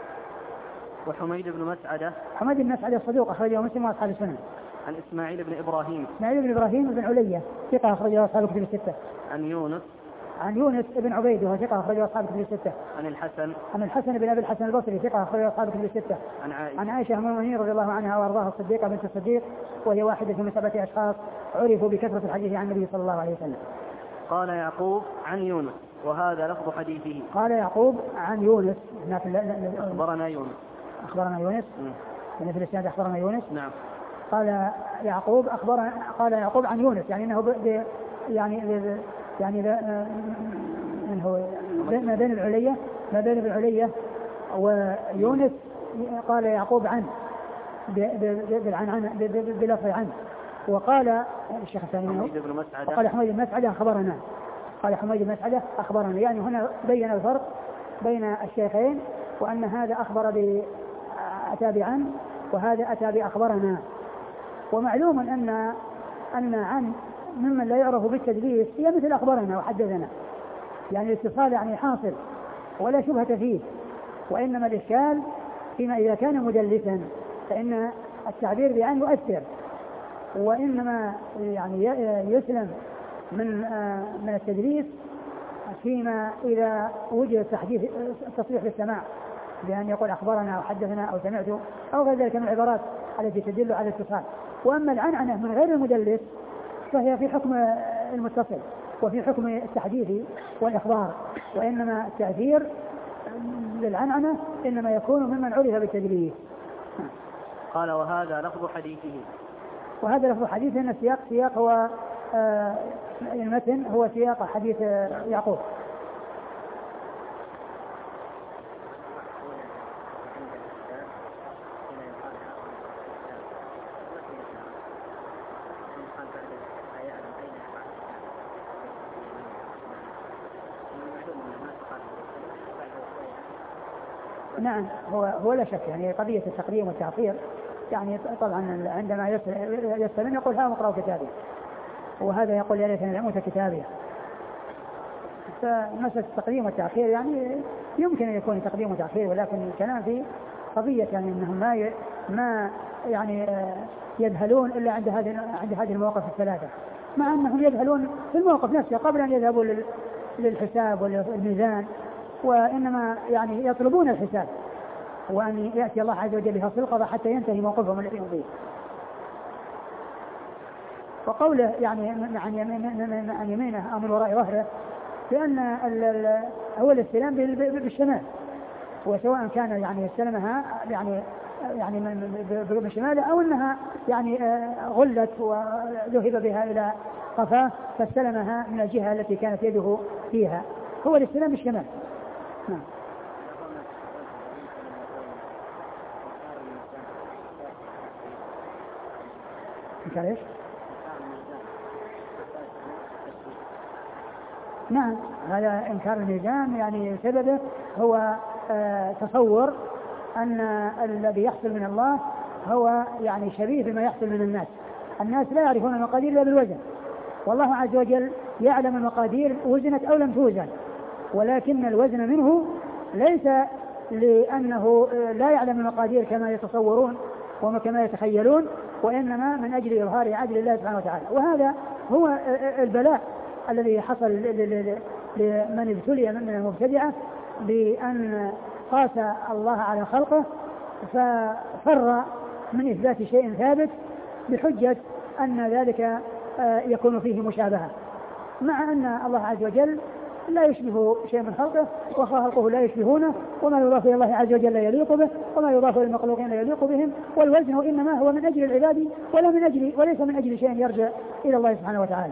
Speaker 2: وحميد بن مسعدة.
Speaker 1: حميد بن مسعدة الصدوق أخرجه مسلم وأصحاب السنن.
Speaker 2: عن إسماعيل بن إبراهيم.
Speaker 1: إسماعيل بن إبراهيم بن علية ثقة أخرجه أصحاب الكتب الستة.
Speaker 2: عن يونس.
Speaker 1: عن يونس بن عبيد وهو ثقة أخرجه أصحاب الكتب الستة.
Speaker 2: عن الحسن.
Speaker 1: عن الحسن بن أبي الحسن البصري ثقة أخرجه أصحاب الكتب الستة.
Speaker 2: عن عائشة.
Speaker 1: عن عائشة أم المؤمنين رضي الله عنها وأرضاها الصديقة بنت الصديق، وهي واحدة من سبعة أشخاص عرفوا بكثرة الحديث عن النبي صلى الله عليه وسلم.
Speaker 2: قال يعقوب عن يونس وهذا لفظ حديثه.
Speaker 1: قال يعقوب عن يونس.
Speaker 2: أخبرنا يونس.
Speaker 1: أخبرنا يونس. يعني في الإسناد أخبرنا يونس.
Speaker 2: نعم.
Speaker 1: قال يعقوب أخبر قال يعقوب عن يونس، يعني أنه ب... يعني ب... يعني ب... من هو ما بين العلية ما بين العلية ويونس. قال يعقوب عن بالعنعنة بلفظ عن. وقال الشيخ الثاني منه قال حميد بن مسعدة أخبرنا. قال حميد بن مسعدة أخبرنا، يعني هنا بين الفرق بين الشيخين، وأن هذا أخبر بأتى بعن وهذا أتى بأخبرنا. ومعلوم أن أن عن ممن لا يعرف بالتدليس هي مثل أخبرنا وحدثنا، يعني الاتصال يعني حاصل ولا شبهة فيه، وإنما الإشكال فيما إذا كان مدلسا فإن التعبير بأن يؤثر، وإنما يعني يسلم من من التدليس فيما إذا وجد تحديث تصريح بالسماع بأن يقول أخبرنا أو حدثنا أو سمعت أو غير ذلك من العبارات التي تدل على الاتصال. وأما العنعنة من غير المدلس فهي في حكم المتصل وفي حكم التحديث والإخبار، وإنما التأثير للعنعنة إنما يكون ممن عرف بالتدليس.
Speaker 2: قال وهذا لفظ حديثه.
Speaker 1: وهذا لفظ حديثه أن السياق سياق هو آه المتن هو سياق حديث آه يعقوب. نعم هو هو لا شك يعني قضية التقديم والتأخير يعني طبعا عندما يستلم يقول ها اقرأوا كتابي، وهذا يقول يا ليتني لم أوت كتابي. فمسألة التقديم والتأخير يعني يمكن أن يكون تقديم وتأخير، ولكن الكلام في قضية يعني أنهم ما ما يعني يذهلون إلا عند هذه عند هذه المواقف الثلاثة، مع أنهم يذهلون في الموقف نفسه قبل أن يذهبوا للحساب والميزان، وإنما يعني يطلبون الحساب وأن يأتي الله عز وجل بها القضاء حتى ينتهي موقفهم الذي هم فيه. وقوله يعني عن يمينه أو من وراء ظهره، لأن هو الاستلام بالشمال، وسواء كان يعني استلمها يعني يعني بالشمال أو أنها يعني غلت وذهب بها إلى قفاه فاستلمها من الجهة التي كانت يده فيها، هو الاستلام بالشمال. نعم. إنكار إيش؟ نعم، هذا إنكار الميزان يعني سببه هو آه تصور أن الذي يحصل من الله هو يعني شبيه بما يحصل من الناس. الناس لا يعرفون المقادير إلا بالوزن، والله عز وجل يعلم المقادير وزنت أو لم توزن، ولكن الوزن منه ليس لأنه لا يعلم المقادير كما يتصورون وكما يتخيلون، وإنما من أجل إظهار عدل الله سبحانه وتعالى. وهذا هو البلاء الذي حصل لمن ابتلي من المبتدعة بأن قاس الله على خلقه ففر من إثبات شيء ثابت بحجة أن ذلك يكون فيه مشابهة، مع أن الله عز وجل لا يشبه شيء من خلقه وخلقه لا يشبهونه، وما يضاف إلى الله عز وجل لا يليق به، وما يضاف إلى المخلوقين لا يليق بهم، والوزن إنما هو من أجل العباد ولا من أجل وليس من أجل شيء يرجع إلى الله سبحانه وتعالى.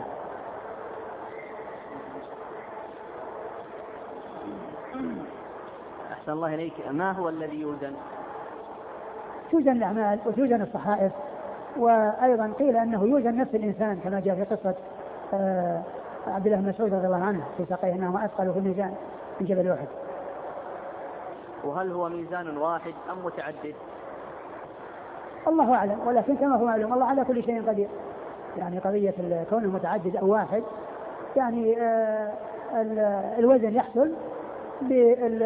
Speaker 2: أحسن الله إليك، ما هو الذي يوزن؟
Speaker 1: توزن الأعمال وتوزن الصحائف، وأيضا قيل أنه يوزن نفس الإنسان كما جاء في قصة آه عبد الله بن مسعود رضي الله عنه في ساقيه أنه أثقل في الميزان من جبل أحد.
Speaker 2: وهل هو ميزان واحد أم متعدد؟
Speaker 1: الله أعلم، ولكن كما هو معلوم الله على كل شيء قدير. يعني قضية كونه متعدد أو واحد يعني آه الوزن يحصل بال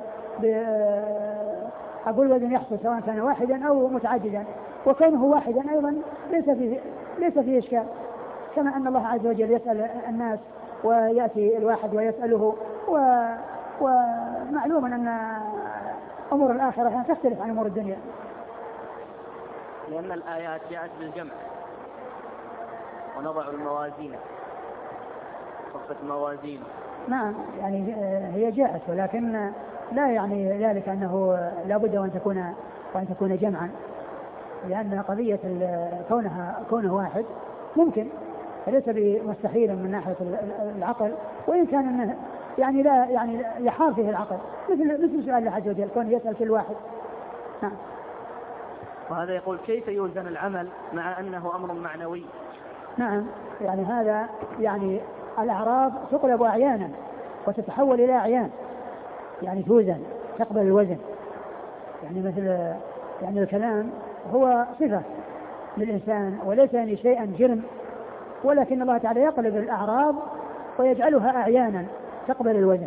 Speaker 1: أقول الوزن يحصل سواء كان واحدا أو متعددا، وكونه واحدا أيضا ليس فيه ليس فيه إشكال، كما أن الله عز وجل يسأل الناس ويأتي الواحد ويسأله، ومعلوم أن أمور الآخرة تختلف عن أمور الدنيا،
Speaker 2: لأن الآيات جاءت بالجمع ونضع الموازين صفة موازين.
Speaker 1: نعم يعني هي جاءت، ولكن لا يعني ذلك أنه لا بد وأن تكون وأن تكون جمعا، لأن قضية كونها كونه واحد ممكن ليس بمستحيل من ناحية العقل، وإن كان أنه يعني لا يعني يحار فيه العقل، مثل مثل سؤال الله عز وجل كونه يسأل كل واحد. نعم.
Speaker 2: وهذا يقول كيف يوزن العمل مع أنه أمر معنوي؟
Speaker 1: نعم يعني هذا يعني الأعراض تقلب أعيانا وتتحول إلى أعيان، يعني توزن تقبل الوزن، يعني مثل يعني الكلام هو صفة للإنسان وليس يعني شيئا جرم، ولكن الله تعالى يقلب الأعراض ويجعلها أعيانا تقبل الوزن.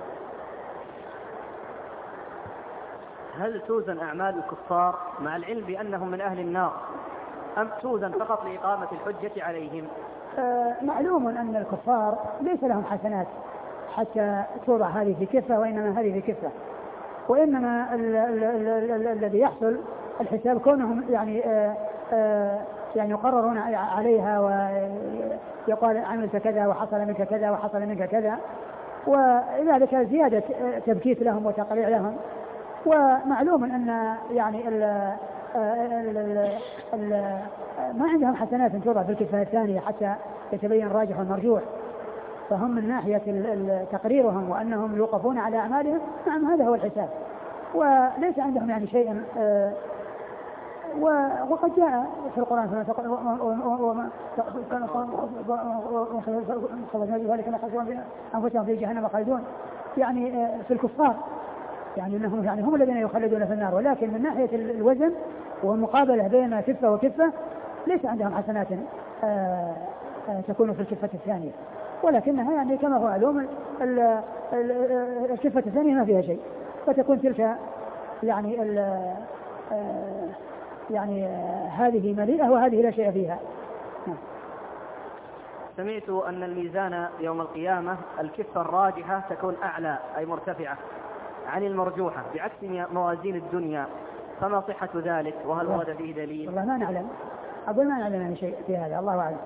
Speaker 2: هل توزن أعمال الكفار مع العلم بأنهم من أهل النار أم توزن فقط لإقامة الحجة عليهم؟
Speaker 1: آه معلوم أن الكفار ليس لهم حسنات حتى توضع هذه في كفة وإنما هذه في كفة، وإنما الذي يحصل الحساب كونهم يعني آآ آآ يعني يقررون عليها ويقال عملت كذا وحصل منك كذا وحصل منك كذا، وذلك زيادة تبكيت لهم وتقريع لهم. ومعلوم أن يعني ال ال ال ما عندهم حسنات توضع في الكفة الثانية حتى يتبين الراجح والمرجوح، فهم من ناحية تقريرهم وأنهم يوقفون على أعمالهم. نعم هذا هو الحساب، وليس عندهم يعني شيء. وقد جاء في القرآن أنفسهم في جهنم خالدون، يعني في الكفار يعني أنهم يعني هم الذين يخلدون في النار، ولكن من ناحية الوزن والمقابلة بين كفة وكفة ليس عندهم حسنات آآ آآ تكون في الكفة الثانية، ولكنها يعني كما هو معلوم الكفة الثانية ما فيها شيء، فتكون تلك يعني ال يعني هذه مليئة وهذه لا شيء فيها.
Speaker 2: سمعت أن الميزان يوم القيامة الكفة الراجحة تكون أعلى أي مرتفعة عن المرجوحة بعكس موازين الدنيا، فما صحة ذلك وهل ورد فيه دليل؟
Speaker 1: والله ما نعلم، أقول ما نعلم عن شيء في هذا، الله أعلم.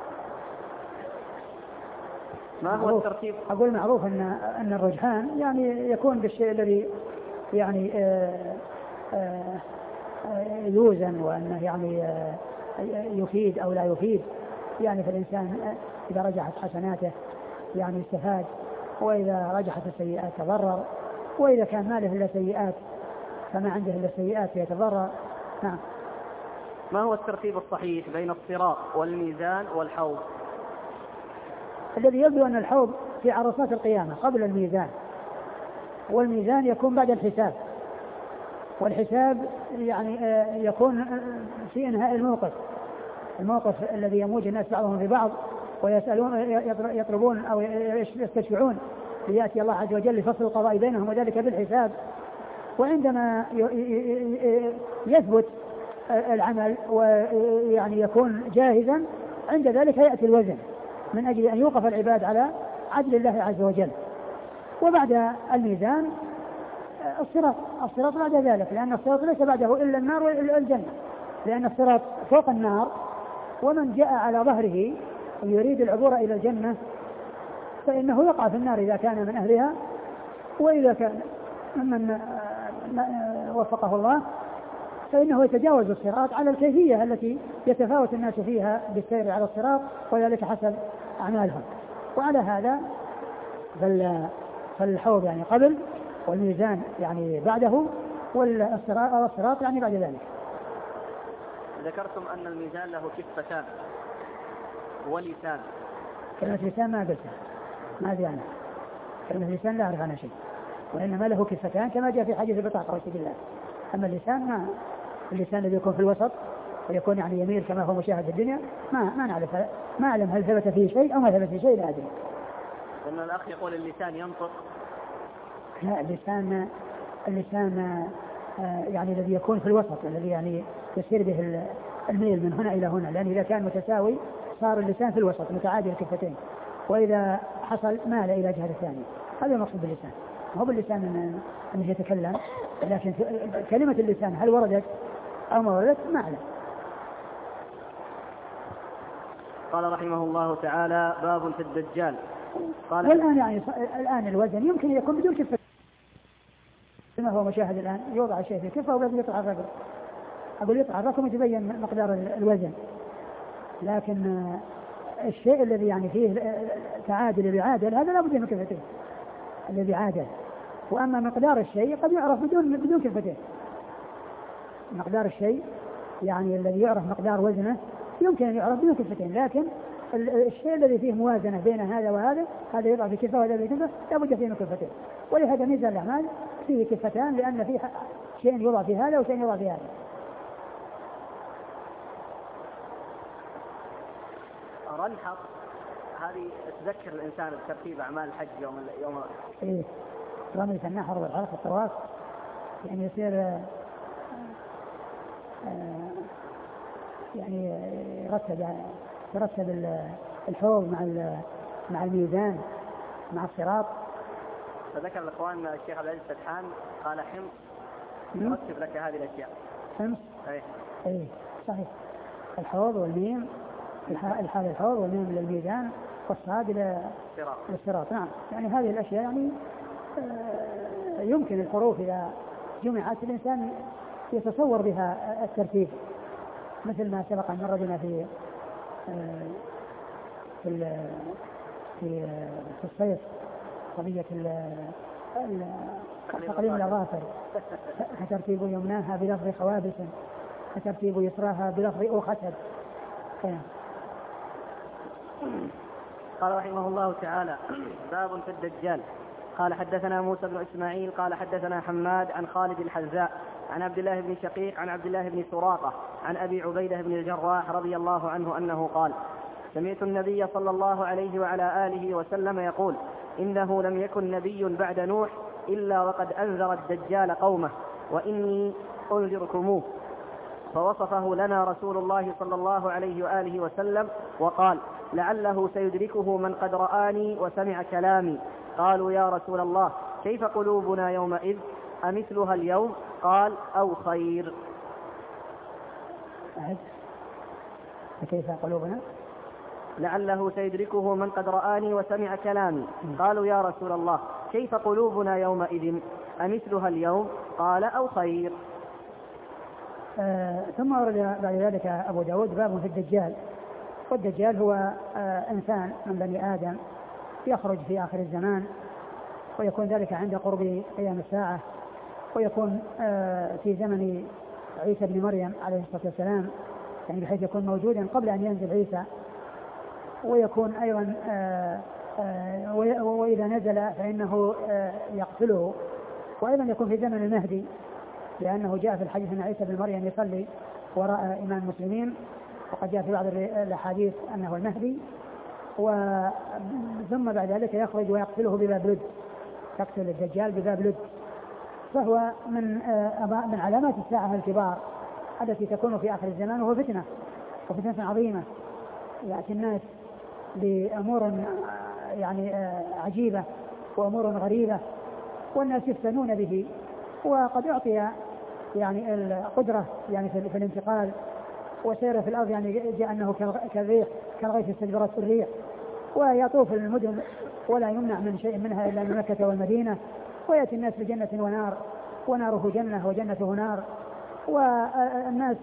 Speaker 2: ما هو الترتيب؟
Speaker 1: أقول معروف أن أن الرجحان يعني يكون بالشيء الذي يعني آآ آآ يوزن، وأنه يعني يفيد أو لا يفيد. يعني فالإنسان إذا رجحت حسناته يعني استفاد، وإذا رجحت السيئات تضرر، وإذا كان ما له إلا سيئات فما عنده إلا السيئات يتضرر. نعم.
Speaker 2: ما هو الترتيب الصحيح بين الصراط والميزان والحوض؟
Speaker 1: الذي يبدو أن الحوض في عرصات القيامة قبل الميزان، والميزان يكون بعد الحساب، والحساب يعني يكون في انهاء الموقف، الموقف الذي يموج الناس بعضهم في بعض ويسألون يطلبون أو يستشفعون ليأتي الله عز وجل لفصل القضاء بينهم، وذلك بالحساب. وعندما يثبت العمل ويعني يكون جاهزا، عند ذلك يأتي الوزن من أجل أن يوقف العباد على عدل الله عز وجل. وبعد الميزان الصراط، الصراط بعد ذلك، لأن الصراط ليس بعده إلا النار وإلا الجنة، لأن الصراط فوق النار، ومن جاء على ظهره ويريد العبور إلى الجنة فإنه يقع في النار إذا كان من أهلها، وإذا كان ممن وفقه الله فإنه يتجاوز الصراط على الكيفية التي يتفاوت الناس فيها بالسير على الصراط، وذلك حسب أعمالهم. وعلى هذا فالحوض يعني قبل، والميزان يعني بعده، والصراط يعني بعد ذلك.
Speaker 2: ذكرتم أن الميزان له كفتان ولسان.
Speaker 1: كلمة لسان ما قلتها، ما أدري عنها. كلمة لسان لا أعرف عنها شيء، وإنما له كفتان كما جاء في حديث البطاقة والشيء بالله. أما اللسان ما اللسان الذي يكون في الوسط ويكون يعني يميل كما هو مشاهد في الدنيا ما ما نعرف، ما أعلم هل ثبت فيه شيء أو ما ثبت فيه شيء، لا أدري.
Speaker 2: لأن الأخ يقول اللسان ينطق.
Speaker 1: لا، اللسان اللسان يعني الذي يكون في الوسط، الذي يعني يسير به الميل من هنا إلى هنا، لأن إذا كان متساوي صار اللسان في الوسط متعادل الكفتين، وإذا حصل مال إلى جهة الثانية. هذا المقصود باللسان، هو باللسان أنه يتكلم، لكن كلمة اللسان هل وردت أو ما وردت ما أعلم.
Speaker 2: قال رحمه الله تعالى: باب في الدجال.
Speaker 1: قال والآن يعني الآن الوزن يمكن يكون بدون كفة كما هو مشاهد الآن، يوضع شيء في كفة وبعدين يطلع الرقم، أقول يطلع الرقم وتبين مقدار الوزن، لكن الشيء الذي يعني فيه تعادل بعادل هذا لا بد من كفتين الذي عادل. وأما مقدار الشيء قد يعرف بدون بدون كفتين. مقدار الشيء يعني الذي يعرف مقدار وزنه يمكن أن يعرف بدون كفتين، لكن الشيء الذي فيه موازنة بين هذا وهذا، هذا يضع في كفة وهذا في كفة، لا بد فيه من كفتين. ولهذا ميزان الأعمال فيه كفتان، لأن فيه شيء يوضع في هذا وشيء يوضع في هذا.
Speaker 2: رنحط هذه تذكر الإنسان بترتيب أعمال الحج يوم يوم
Speaker 1: إيه رمية النحر والحلق والطواف، يعني يصير آه آه يعني يرتب يرتب الحوض مع مع الميزان مع الصراط.
Speaker 2: فذكر الأخوان الشيخ عبد العزيز فتحان قال حمص يرتب لك هذه الأشياء.
Speaker 1: حمص
Speaker 2: أي
Speaker 1: أي صحيح، الحوض والميم، الحال الحوض والميم للميزان والصاد إلى الصراط. نعم، يعني هذه الأشياء يعني آه يمكن الحروف إذا جمعت الإنسان يتصور بها الترتيب، مثل ما سبق أن مر بنا في آه في في في الصيف قضية تقليم الأظافر، فترتيب يمناها بلفظ خوابس، فترتيب يسراها بلفظ أوخشب.
Speaker 2: قال رحمه الله تعالى: باب في الدجال. قال حدثنا موسى بن إسماعيل قال حدثنا حماد عن خالد الحذاء عن عبد الله بن شقيق عن عبد الله بن سراقة عن أبي عبيدة بن الجراح رضي الله عنه أنه قال: سمعت النبي صلى الله عليه وعلى آله وسلم يقول: إنه لم يكن نبي بعد نوح إلا وقد أنذر الدجال قومه وإني أنذركموه. فوصفه لنا رسول الله صلى الله عليه وآله وسلم وقال: لعله سيدركه من قد رآني وسمع كلامي. قالوا: يا رسول الله كيف قلوبنا يومئذ أمثلها اليوم؟ قال: أو خير.
Speaker 1: كيف قلوبنا؟
Speaker 2: لعله سيدركه من قد رآني وسمع كلامي. قالوا: يا رسول الله كيف قلوبنا يومئذ أمثلها اليوم؟ قال: أو خير.
Speaker 1: آه ثم ورد بعد ذلك أبو داود باب في الدجال. والدجال هو آه إنسان من بني آدم يخرج في آخر الزمان، ويكون ذلك عند قرب قيام الساعة، ويكون آه في زمن عيسى بن مريم عليه الصلاة والسلام، يعني بحيث يكون موجودا قبل أن ينزل عيسى، ويكون أيضا آآ آآ وإذا نزل فإنه يقتله، وأيضا يكون في زمن المهدي، لأنه جاء في الحديث أن عيسى بن مريم يصلي وراء إمام المسلمين، وقد جاء في بعض الأحاديث أنه المهدي. ثم بعد ذلك يخرج ويقتله بباب لد، يقتل الدجال بباب لد، فهو من من علامات الساعة الكبار التي تكون في آخر الزمان، وهو فتنة وفتنة عظيمة يأتي الناس بأمور يعني عجيبة وأمور غريبة، والناس يفتنون به. وقد أعطي يعني القدرة يعني في الانتقال وسير في الأرض، يعني جاء أنه كالريح كالغيث استدبرت الريح، ويطوف المدن ولا يمنع من شيء منها إلا من مكة والمدينة، ويأتي الناس بجنة ونار، وناره جنة وجنته نار، والناس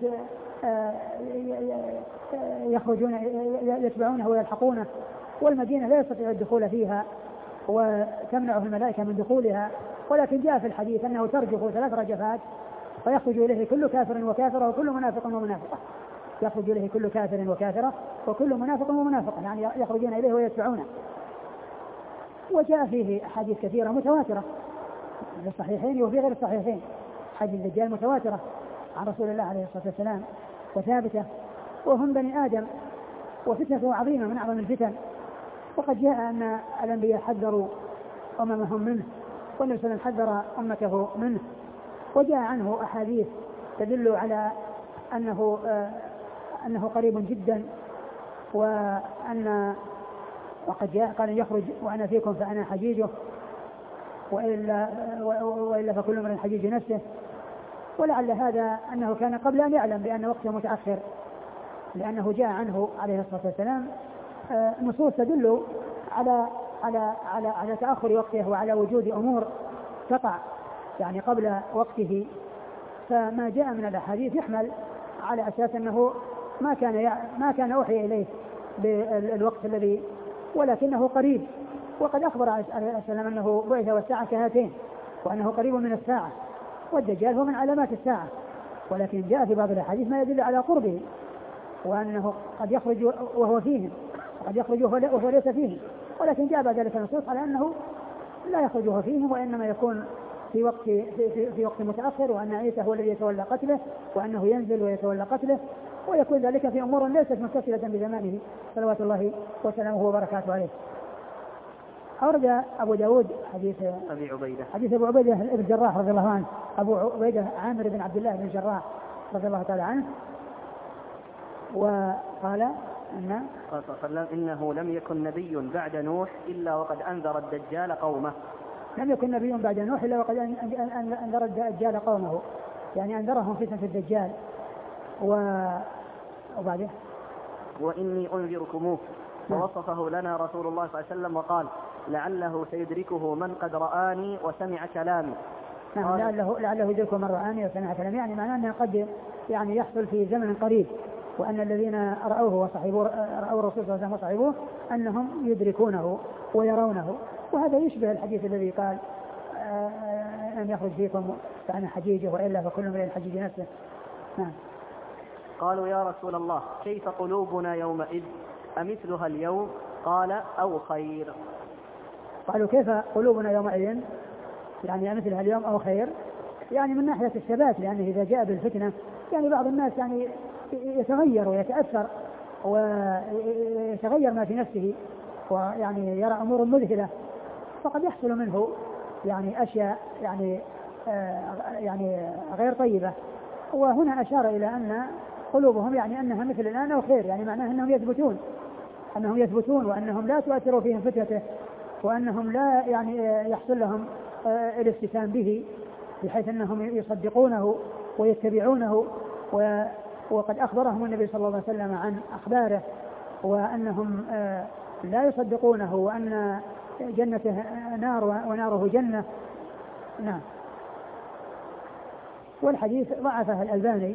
Speaker 1: يخرجون يتبعونه ويلحقونه، والمدينة لا يستطيع الدخول فيها وتمنعه الملائكة من دخولها. ولكن جاء في الحديث أنه ترجف ثلاث رجفات فيخرج إليه كل كافر وكافرة وكل منافق ومنافقة، يخرج إليه كل كافر وكافرة وكل منافق ومنافقة، يعني يخرجون إليه ويتبعونه. وجاء فيه حديث كثيرة متواترة في الصحيحين وفي غير الصحيحين، حديث الدجال متواترة عن رسول الله عليه الصلاة والسلام وثابتة، وهم بني آدم وفتنة عظيمة من أعظم الفتن. وقد جاء أن الأنبياء حذروا أممهم منه، والنبي صلى الله عليه وسلم حذر أمته منه، وجاء عنه أحاديث تدل على أنه آه أنه قريب جدا، وأن وقد جاء قال يخرج وأنا فيكم فأنا حجيجه، وإلا, وإلا فكل من حجيج نفسه. ولعل هذا أنه كان قبل أن يعلم بأن وقته متأخر، لأنه جاء عنه عليه الصلاة والسلام آه نصوص تدل على على على على تأخر وقته وعلى وجود أمور تقع يعني قبل وقته. فما جاء من الأحاديث يحمل على أساس أنه ما كان ما كان أوحي إليه بالوقت الذي، ولكنه قريب. وقد أخبر عليه السلام أنه بعث والساعة كهاتين، وأنه قريب من الساعة، والدجال هو من علامات الساعة، ولكن جاء في بعض الأحاديث ما يدل على قربه، وأنه قد يخرج وهو فيهم وقد يخرج وهو ليس فيهم، ولكن جاء بعد ذلك نصوص على أنه لا يخرجه فيهم، وإنما يكون في وقت في, في, في وقت متأخر، وأن عيسى هو الذي يتولى قتله، وأنه ينزل ويتولى قتله، ويكون ذلك في أمور ليست متصلة بزمانه صلوات الله وسلامه وبركاته عليه. أورد أبو داود حديث
Speaker 2: أبي عبيدة
Speaker 1: حديث أبو عبيدة بن الجراح رضي الله عنه، أبو عبيدة عامر بن عبد الله بن الجراح رضي الله تعالى عنه، وقال أن
Speaker 2: قال صلى الله عليه وسلم: إنه لم يكن نبي بعد نوح إلا وقد أنذر الدجال قومه.
Speaker 1: لم يكن نبي بعد نوح إلا وقد أنذر الدجال قومه، يعني أنذرهم فتنة الدجال. وبعده
Speaker 2: وإني أنذركموه. ووصفه لنا رسول الله صلى الله عليه وسلم وقال: لعله سيدركه من قد رآني وسمع كلامي.
Speaker 1: نعم، لعله لعله يدركه من رآني وسمع كلامي، يعني معناه أنه قد يعني يحصل في زمن قريب، وأن الذين رأوه وصحبوه رأوا الرسول صلى الله عليه وسلم وصحبوه أنهم يدركونه ويرونه. وهذا يشبه الحديث الذي قال أن يخرج فيكم فأنا حجيجه وإلا فكل من حجيج نفسه. نعم.
Speaker 2: قالوا: يا رسول الله كيف قلوبنا يومئذ أمثلها اليوم؟ قال: أو خير.
Speaker 1: قالوا: كيف قلوبنا يومئذ يعني أمثلها اليوم أو خير؟ يعني من ناحية الثبات، لأنه إذا جاء بالفتنة يعني بعض الناس يعني يتغير ويتأثر ويتغير ما في نفسه ويعني يرى أمور مذهلة، فقد يحصل منه يعني أشياء يعني آه يعني غير طيبة. وهنا أشار إلى أن قلوبهم يعني أنها مثل الآن أو خير، يعني معناه أنهم يثبتون أنهم يثبتون وأنهم لا تؤثر فيهم فتنته، وأنهم لا يعني يحصل لهم آه الافتتان به، بحيث أنهم يصدقونه ويتبعونه. وقد أخبرهم النبي صلى الله عليه وسلم عن أخباره وأنهم آه لا يصدقونه، وأن جنته نار وناره جنة. نعم. والحديث ضعفه الألباني،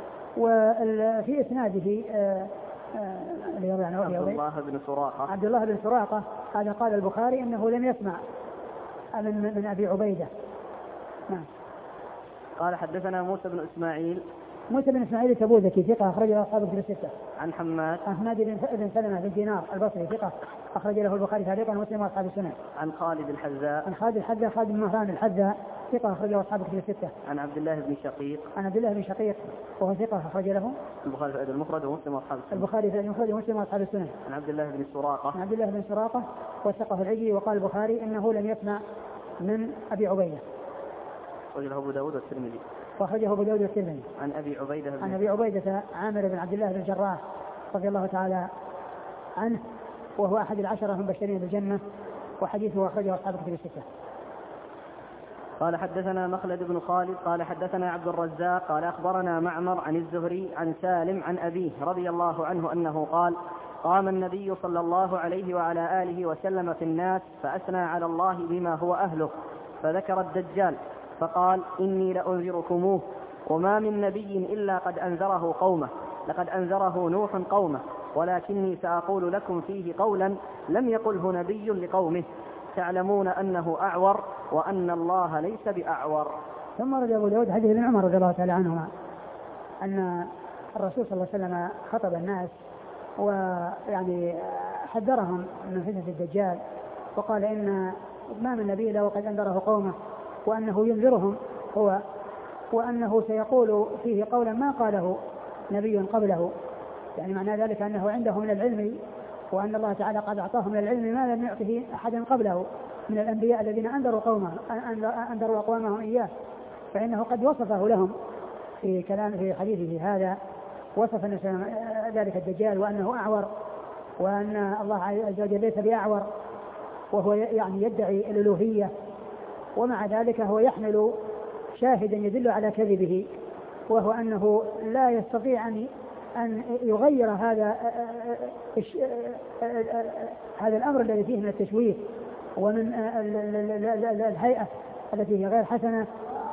Speaker 1: وفي إسناده آه آه
Speaker 2: عبد الله بن سراقة
Speaker 1: عبد الله بن سراقة هذا قال البخاري إنه لم يسمع من, من أبي عبيدة. نعم.
Speaker 2: قال حدثنا موسى بن إسماعيل
Speaker 1: موسى بن إسماعيل التبوذكي ثقة أخرج له أصحاب الكتب الستة.
Speaker 2: عن حماد
Speaker 1: عن حماد بن سلمة بن دينار البصري ثقة أخرج له البخاري تعليقا ومسلم وأصحاب السنن.
Speaker 2: عن خالد الحذاء
Speaker 1: عن خالد الحذاء خالد بن مهران الحذاء ثقة أخرج له أصحاب الكتب الستة.
Speaker 2: عن عبد الله بن شقيق
Speaker 1: عن عبد الله بن شقيق وهو ثقة أخرج له
Speaker 2: البخاري في الأدب المفرد ومسلم وأصحاب السنن.
Speaker 1: البخاري في الأدب المفرد ومسلم وأصحاب السنن.
Speaker 2: عن عبد الله بن سراقة
Speaker 1: عن عبد الله بن سراقة وثقه العجلي، وقال البخاري إنه لم يسمع من أبي عبيدة.
Speaker 2: أخرجه أبو داود والترمذي.
Speaker 1: وأخرجه أبو داود والترمذي.
Speaker 2: عن أبي عبيدة
Speaker 1: عن أبي عبيدة عامر بن عبد الله بن الجراح رضي الله تعالى عنه، وهو أحد العشرة المبشرين بالجنة، وحديثه أخرجه أصحاب الكتب الستة.
Speaker 2: قال حدثنا مخلد بن خالد قال حدثنا عبد الرزاق قال أخبرنا معمر عن الزهري عن سالم عن أبيه رضي الله عنه أنه قال: قام النبي صلى الله عليه وعلى آله وسلم في الناس فأثنى على الله بما هو أهله، فذكر الدجال فقال: إني لأنذركموه، وما من نبي إلا قد أنذره قومه، لقد أنذره نوح قومه، ولكني سأقول لكم فيه قولا لم يقله نبي لقومه، تعلمون أنه أعور وأن الله ليس بأعور.
Speaker 1: ثم رد أبو داود حديث ابن عمر رضي الله تعالى عنهما أن الرسول صلى الله عليه وسلم خطب الناس ويعني حذرهم من فتنة الدجال، وقال إن ما من نبي إلا وقد أنذره قومه، وأنه ينذرهم هو، وأنه سيقول فيه قولا ما قاله نبي قبله، يعني معنى ذلك أنه عنده من العلم، وأن الله تعالى قد أعطاه من العلم ما لم يعطه أحدا قبله من الأنبياء الذين أنذروا قومه أنذروا أقوامهم إياه، فإنه قد وصفه لهم في كلام في حديثه هذا، وصف ذلك الدجال وأنه أعور، وأن الله عز وجل ليس بأعور، وهو يعني يدعي الألوهية، ومع ذلك هو يحمل شاهدا يدل على كذبه، وهو أنه لا يستطيع أن أن يغير هذا هذا الأمر الذي فيه من التشويه ومن الهيئة التي هي غير حسنة.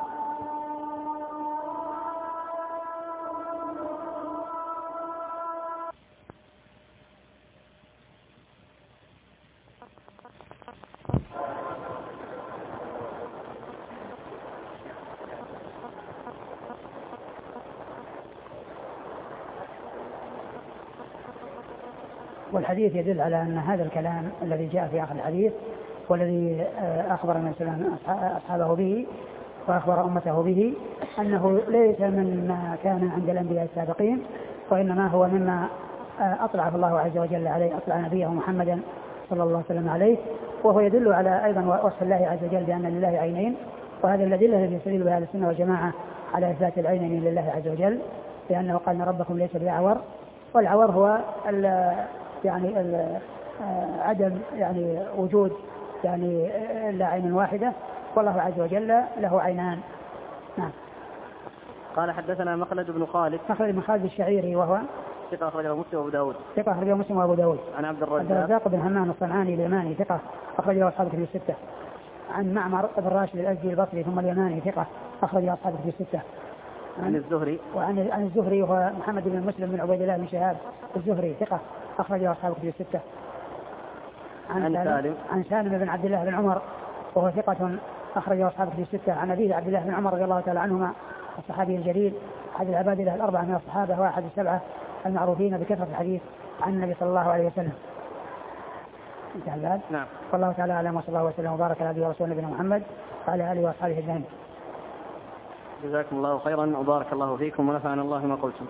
Speaker 1: والحديث يدل على أن هذا الكلام الذي جاء في آخر الحديث والذي أخبر النبي صلى الله عليه وسلم أصحابه به وأخبر أمته به أنه ليس مما كان عند الأنبياء السابقين، وإنما هو مما أطلع الله عز وجل عليه، أطلع نبيه محمدا صلى الله عليه وسلم عليه، وهو يدل على أيضا وصف الله عز وجل بأن لله عينين، وهذا الأدلة التي يستدل بها السنة والجماعة على إثبات العينين لله عز وجل، لأنه قال إن ربكم ليس بأعور، والعور هو يعني ال عدم يعني وجود يعني لا عين واحدة، والله عز وجل له عينان. نعم.
Speaker 2: قال حدثنا مخلد بن خالد
Speaker 1: مخلد بن خالد الشعيري وهو
Speaker 2: ثقة أخرجه مسلم وأبو داود
Speaker 1: ثقة أخرجه مسلم وأبو داود.
Speaker 2: عن عبد الرزاق
Speaker 1: عبد الرزاق بن همام الصنعاني اليماني ثقة أخرجه أصحاب الكتب الستة. عن معمر بن راشد الأزدي البصري ثم اليماني ثقة أخرجه أصحاب الكتب الستة.
Speaker 2: عن الزهري
Speaker 1: وعن عن الزهري وهو محمد بن مسلم بن عبيد الله بن شهاب الزهري ثقة أخرجه أصحاب الكتب الستة.
Speaker 2: عن, عن سالم
Speaker 1: عن سالم بن عبد الله بن عمر وهو ثقة أخرجه أصحاب الكتب الستة. عن أبيه عبد الله بن عمر رضي الله تعالى عنهما الصحابي الجليل أحد العباد الأربعة من الصحابة وأحد السبعة المعروفين بكثرة الحديث عن النبي صلى الله عليه وسلم. انتهى الباب.
Speaker 2: نعم.
Speaker 1: والله تعالى أعلم، وصلى الله وسلم وبارك على نبينا ورسولنا نبينا محمد وعلى آله وأصحابه أجمعين.
Speaker 2: جزاكم الله خيرا وبارك الله فيكم ونفعنا الله ما قلتم.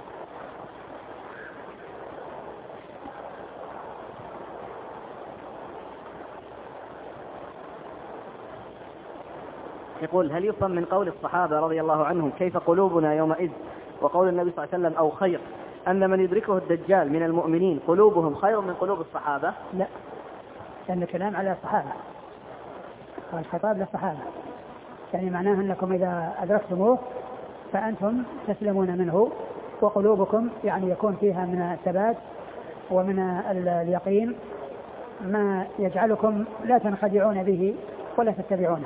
Speaker 2: يقول: هل يفهم من قول الصحابة رضي الله عنهم كيف قلوبنا يومئذ وقول النبي صلى الله عليه وسلم أو خير أن من يدركه الدجال من المؤمنين قلوبهم خير من قلوب الصحابة؟
Speaker 1: لا، لأن الكلام على الصحابة والخطاب للصحابة، يعني معناه أنكم إذا أدركتموه فأنتم تسلمون منه وقلوبكم يعني يكون فيها من الثبات ومن اليقين ما يجعلكم لا تنخدعون به ولا تتبعونه.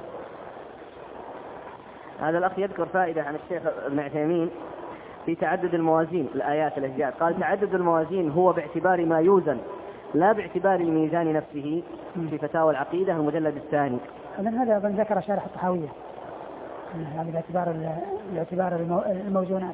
Speaker 2: هذا الأخ يذكر فائدة عن الشيخ ابن عثيمين في تعدد الموازين الآيات التي جاءت. قال: تعدد الموازين هو باعتبار ما يوزن لا باعتبار الميزان نفسه، في فتاوى العقيدة المجلد الثاني.
Speaker 1: هذا أظن ذكر شارح الطحاوية يعني باعتبار باعتبار الموزونات.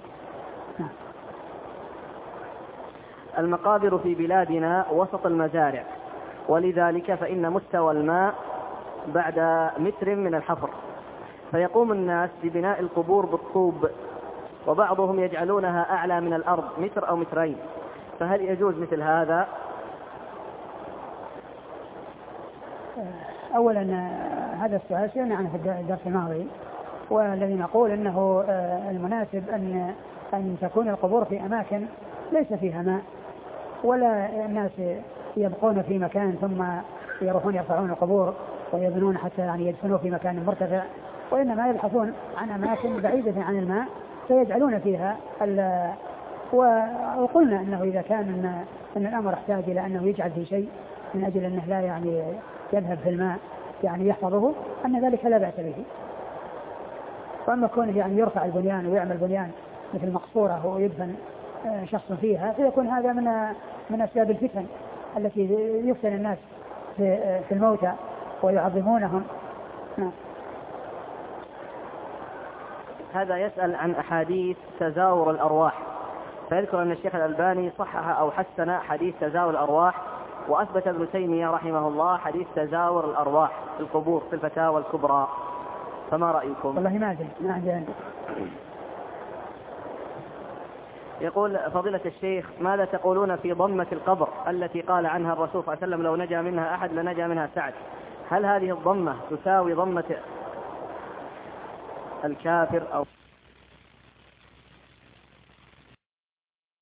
Speaker 2: المقابر في بلادنا وسط المزارع، ولذلك فإن مستوى الماء بعد متر من الحفر، فيقوم الناس ببناء القبور بالطوب، وبعضهم يجعلونها أعلى من الأرض متر أو مترين، فهل يجوز مثل هذا؟
Speaker 1: أولا هذا السؤال سئلنا عنه في الدرس الماضي، والذي نقول أنه المناسب أن أن تكون القبور في أماكن ليس فيها ماء، ولا الناس يبقون في مكان ثم يروحون يرفعون القبور ويبنون حتى يعني يدفنوا في مكان مرتفع، وإنما يبحثون عن أماكن بعيدة عن الماء فيجعلون فيها. وقلنا أنه إذا كان أن, أن الأمر احتاج إلى أنه يجعل في شيء من أجل أنه لا يعني يذهب في الماء يعني يحفظه، أن ذلك لا بأس به. وأما كونه يعني يرفع البنيان ويعمل بنيان مثل مقصورة ويدفن شخص فيها فيكون هذا من من أسباب الفتن التي يفتن الناس في الموتى ويعظمونهم.
Speaker 2: هذا يسأل عن أحاديث تزاور الأرواح، فيذكر أن الشيخ الألباني صحح أو حسن حديث تزاور الأرواح، وأثبت ابن تيمية رحمه الله حديث تزاور الأرواح في القبور في الفتاوى الكبرى، فما رأيكم؟
Speaker 1: والله ما أدري ما عندي.
Speaker 2: يقول: فضيلة الشيخ، ماذا تقولون في ضمة القبر التي قال عنها الرسول صلى الله عليه وسلم لو نجا منها أحد لنجا منها سعد؟ هل هذه الضمة تساوي ضمة الكافر أو